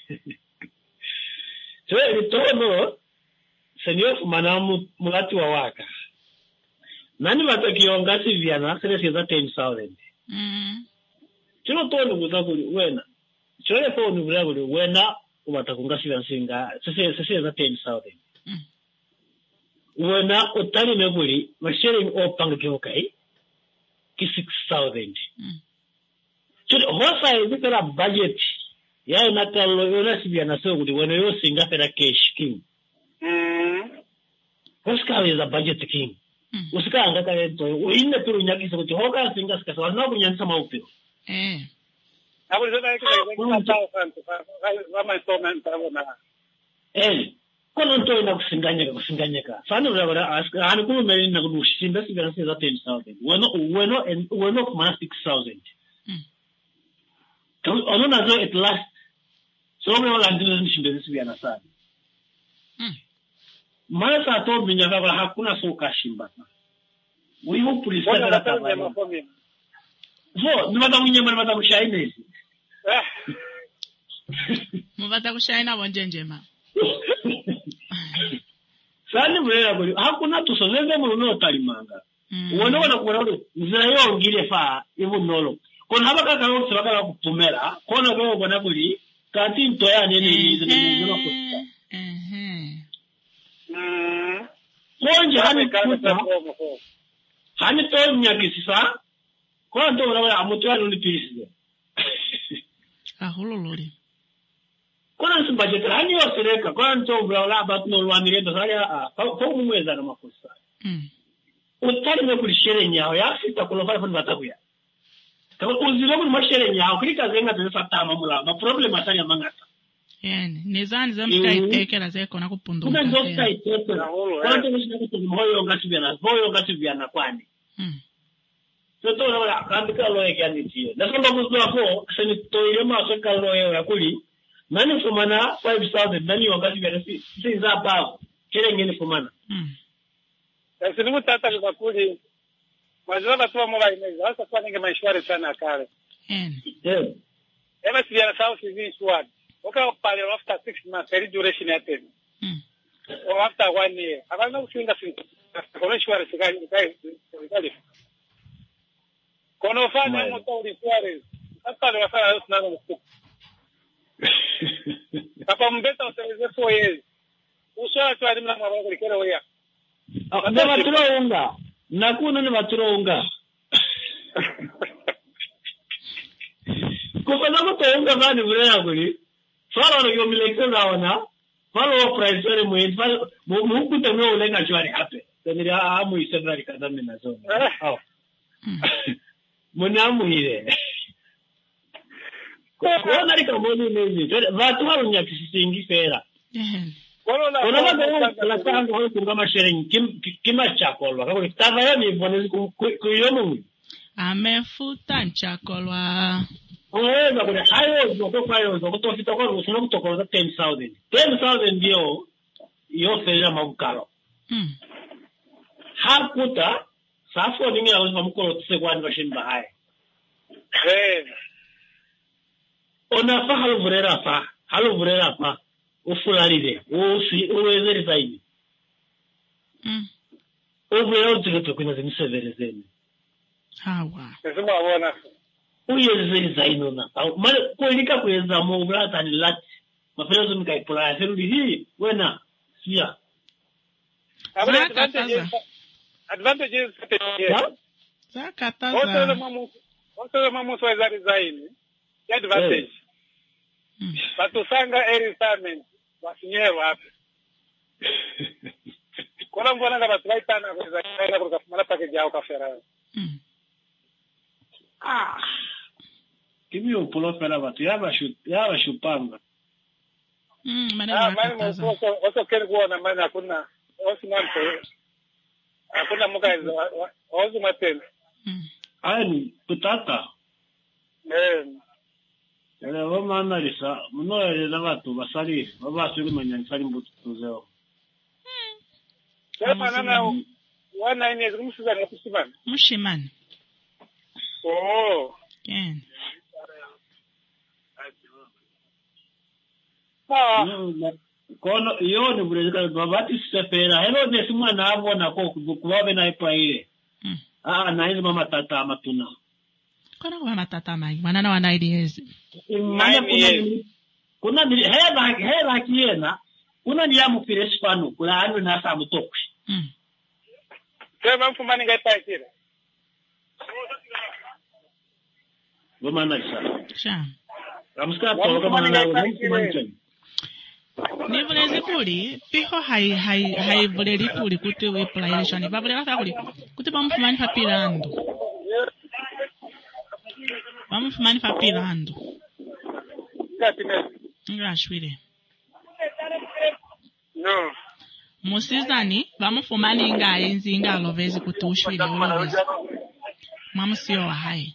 So ni tono senyo manamu mulati wa waka. Nani watakionga si viana sere siza ten thousand. Mm. Chino tono kuzakuli wena. Chole fo ni bulaguli wena umatakunga si vansinga sese sese za ten thousand. Mm. Wena utani meguli masharing opanga kyokai ki six thousand. Mm. Chole hosa izikara budget ya natalo yona si viana so kuli wena yo singa fera cash king. Mm. Hoska is a budget king. Usika anga kale to uine turu nyaki so ti hoka singa ska so na kunyansa maupio. Eh. Hapo ndio ndio ndio kama thousand kama installment hapo na. Eh. kono nto ina kusinganyeka kusinganyeka sana ula ana kuma meli na kudushinda sigara seza ten thousand weno weno weno kuma six thousand to ono nazo at last so mwe wala ndilo nishinda sigara sana mara sa to binya kwa hakuna soka shimba wiho polisi na tabani so nimata kunyema nimata kushaine muvata kushaina bonjenjema sani mwerera kuri hakuna tusozeze mu no talimanga ubona ubona kubona ngo nzira yongire fa ibunolo kono habaka karo sebaka kupumera kono ko ubona kuri kati ntoya nene nizo nizo ko eh eh konje hani kuta hani to nyakisisa kono to ubona amutoya no lipirisize ahulolori kona simbajete hani yosereka kona nto brawla batno lwanirenda sali a ko mumweza na makosa mm utali no kulishere nyao yafita kulofala fani batakuya tako uzilo ku mashere nyao klika zenga tesa tama mula ma problem atani amangata yani nezani zamsika itekela zeko na kupundunga kuna ndoka itekela kona nto nishina kutu moyo ngati biana moyo ngati biana kwani mm toto na kandika loye kyani tie nasamba kuzwa ko seni toile maso kaloye yakuli nani fumana five thousand nani wakati vya si za bao kile ngine fumana mm sasa ni mtata kwa kuli wazaba tu mwa inaweza hasa kwa ninge maishwari sana kale eh eh ema si ya south is one okay pale after six months very duration ya ten mm or after one year abana kusinga singa kwa shwari sikali sikali kono fanya moto ulishwari hata le wafanya usina msiku Papa mbeta useweze four years. Uswa tu alimna mwa kulikera weya. Ande maturo unga. Nakuna ni maturo unga. Kupana moto unga bani bulaya kuli. Fala no yomilekeza wana. Fala price ere mwe fala mukuta mwe ulenga chwari hape. Tendira amu isebrari kadame na zona. Au. Munamu ile. Kona rika mboni nezi vatu harunya kisisingi fera Kona na la tanga ho kunga mashere kim kima chakolwa kako tava ya ni bonezi kuyomu amefuta nchakolwa oza kuna ayo zoko kwayo zoko to fitoko usino kutokoroza ten thousand ten thousand ndio yo fera mabukalo mm hakuta safo ningi awo mukolo tsekwani bashimba haya eh ona fa halo vurera fa halo vurera fa ufularide usi uwezeri zaidi mm overo ziketo kwina zemiseverezeni hawa sema abona uyezeri zaidi ona mali kuelika kuweza mo brata ni lati mafrezo mkaipula herudi hii wena sia advantage advantages zakata wote mamu wote mamu sweza design advantage mm. batusanga retirement basinyero hapo kona mbona nga batwaitana kweza kaira kwa kufumana package yao kafera mm. ah kimi upulo fera batu yaba shu yaba shupanga mm maneno ah mani msoso oso kile kuona mani hakuna osimampo hakuna mkazi ozo matena mm ani kutata eh Ele vama analisa, muno ele navatu basali, babasuri manyansali mbutuzeo. Sema nana wana ine zumusiza na kusimana. Mushimani. Oh. Ken. Ah. Kono yone burezika babati sepera, helo nesima na abona ko kubabe na ipa ile. Mm. Ah na hizo mama tata matuna. Kona kwa matata mai, manana wana ideas. Mana kuna kuna heba heba kiena, kuna ni amu pirespano, kuna anu na sa mutokwe. Mm. Sema mfumani ngai pa itira. Vama na isa. Sha. Ramska to kama na mfumani. Ni vulezi kuli, piho hai hai hai vuleri kuli kuti we playation, ba vulela fa kuli. Kuti ba mfumani fa pilando. Ba mfumani fa pilando. Katina. Ngashwile. No Yo. Musizani, bamufumana inga enzi inga lovezi kuti ushwile ulovezi. Mamusio wa hai.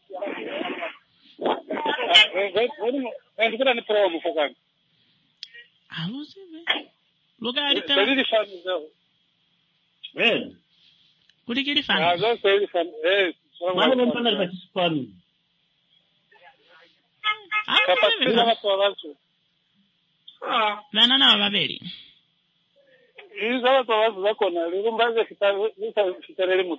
Ndikira ni promo fokani. Aluzive. Luga alita. Seli fani zao. Eh. Kulikili fani. Ah, zo seli fani. Eh. Mwana mpana ni participani. Kapasiti watu wawasu. Ah. Lana na wababeli. Hizo watu wawasu zako na lirumbaze kitari kitari mutu.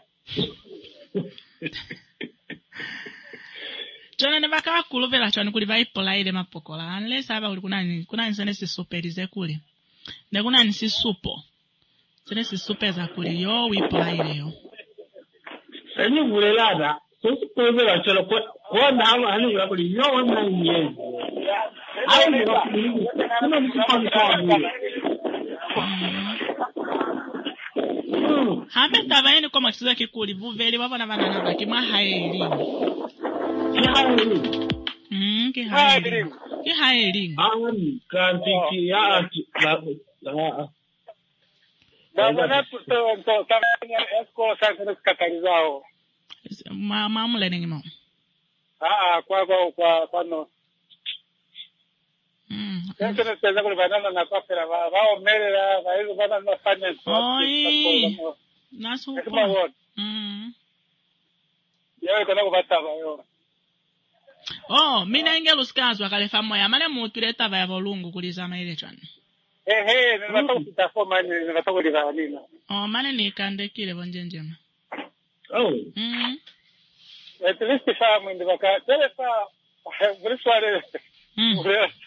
Jona ne baka kulovela chani kuli baipola ile mapokola. Unless aba kuli kuna kuna nsene si superize kuli. Ne kuna nsi supo. Sene si supeza kuli yo wipola ile yo. Sani vulelada. So superize chalo kwa na hama hani yo kuli yo wana nyezi. Ayo ni wakili. Kuna msipani kwa mwile. Hambe tabaini kwa matizo kikuli vuveli wabona banana baki mahaeli. Kihaeli. Mm, kihaeli. Kihaeli. Ani kantiki ya ati la la. Baba na puto ento tamanya esko sanse katalizao. Ma mamule ningimo. Ah, kwa kwa kwa kwa no. Mm. Sasa tunaweza kule banana na kwa pera wao melera na hizo bana nafanya. Oi. Nasu. Mm. Yeye kana kubata bayo. Oh, mina ingelo skazo akalefa moya mane mutu leta ba volungu kulizama ile chani. Eh eh, ninataka kutafoma ni ninataka kulizama nini. Oh, mane nikandekile bonjenjema. Oh. Mm. At least fa mwindi baka telefa briswale. Mm.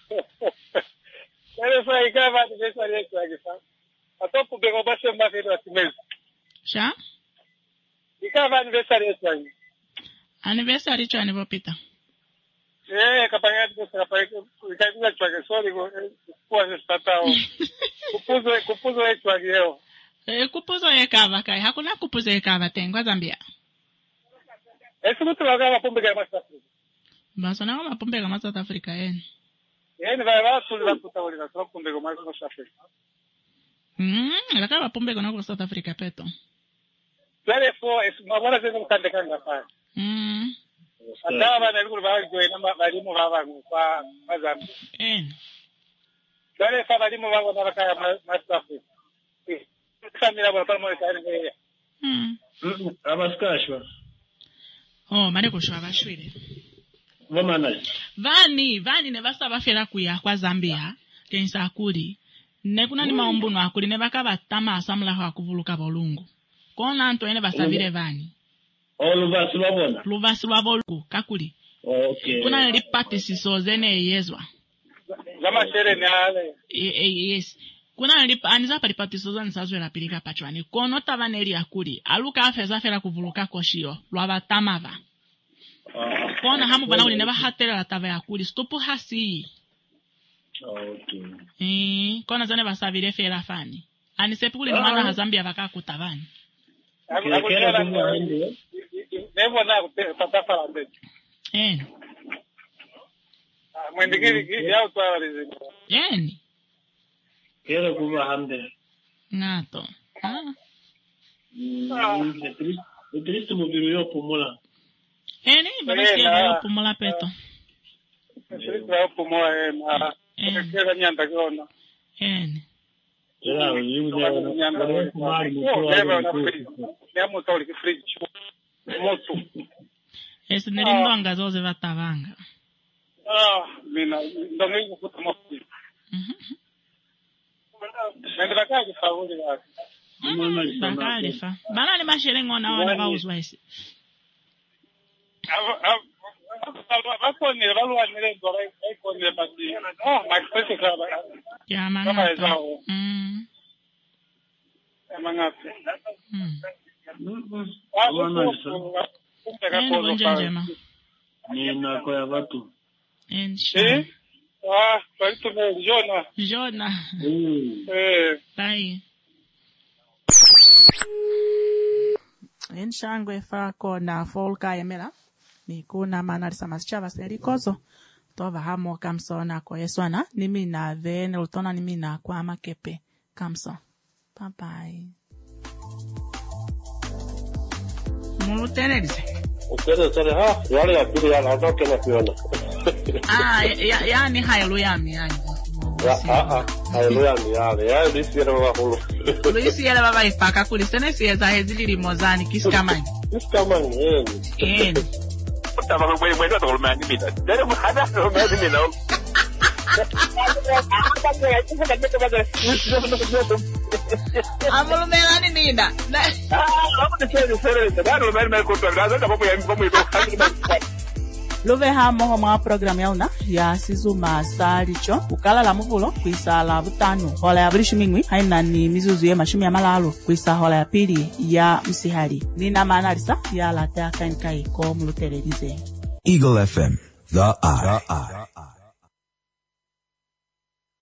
Telefa ikava ni briswale kwa kisa. Atopo bego basi mbafi ndo atimezi. Sha? Ikava anniversary chani. Anniversary chani bopita. Eh, kapanya ndipo kapanya ikaanza chwake sorry kwa statao. Kupuzo kupuzo yetu ageo. Eh, kupuzo yekava kai. Hakuna kupuzo yekava tengwa Zambia. Ese mtu wagava pombe kama South Africa. Basi na kama pombe kama South Africa yeni. Yeni vai watu za kutawalika kwa pombe kama South Africa. Mm, lakini pombe kama South Africa peto. Pale fo es mabara zenu mtandekanga pale. Mm. Atawa na nguru bawa joina balimu baba kwa Mozambique. Eh. Pale fa balimu baba na bakaya South Africa. Kamera baba pamoja na ngere. Mm. Abaskashwa. Oh, mane kushwa bashwile. Vamana. Vani, vani ne basa bafera kuya kwa Zambia, kensa akuli. Ne kuna ni maombuno akuli ne bakaba tama asamla kwa kuvuluka bolungu. Kona anto ene basabire vani. Oh, luvasi wabona. Luvasi wabolungu kakuli. Okay. Kuna ni patisi sozene yezwa. Zama shere ni ale. Yes. Kuna ni aniza pali patisi sozene sazwela pilika pachwani. Kono tavaneli akuli. Aluka afeza fera kuvuluka koshio. Lwa tamava. Kona hamu bana uli neba hatela la tava ya kuli. Stopu hasi. Okay. Eh, kona zane basabire fera fani. Anisepi kuli ni mwana hazambia baka kutavani. Kera kumwa hindi. Nebo na kutatafa la mbeti. Eh. Mwendigiri yao tuwa walizi. Eh. Kera kumwa hindi. Nato. Ah. Mm, es triste moviru yo pumula. Eh, ni babasi ya yo pumula peto. Es triste yo pumula eh na. Kera nyanda kiona. Eh. Era yuja na kumari mtu. Ya motori ki fridge. Moto. Ese nerimbanga zoze vatavanga. Ah, mina ndongi kufuta moto. Mhm. Nenda kaje favori yake. Bakali fa. Bana ni mashere ngona wana bauzwa ese. Vako ni valua nile ndora iko ni basi. Ah, makipesi kaba. Ya mangata. Mm. Mangata. Mm. Ah, Eni bonjenjema. Ni na kwa watu. Inshallah. Ah, kwa hiyo tume Jona. Jona. Eh. Bye. Inshangwe fako na folka yemela. Ni kuna manarisa masichava serikozo. Tova hamo kamsona kwa yeswana. Nimi na vene ultona nimi na kwa makepe. welcome so. Bye bye. Mulutenelise. Utere sare ha, yale ya pili ya na toke na piona. Ah, ya ya ni haleluya mi yani. Ya ah ah, haleluya mi yale. Ya lisiera wa hulu. Lisiera baba ipaka kulistene sieza hezili limozani kiskamani. Kiskamani eh. Eh. Tama mwe mwe ndo mani mina. Dere mu hada ndo mani mina. Amolo melani nina. Ah, vamos deixar de ser, tá? Não vai me controlar, dá para ir vamos ir. Love ha mo ma program ya una ya sizuma salicho ukala la muvulo kwisa la butano hola ya brishimingwi haina ni mizuzu ya mashimi ya malalo kwisa hola ya pili ya msihali nina manalisa ya la ta kan kai ko mulutelerize Eagle F M, the eye.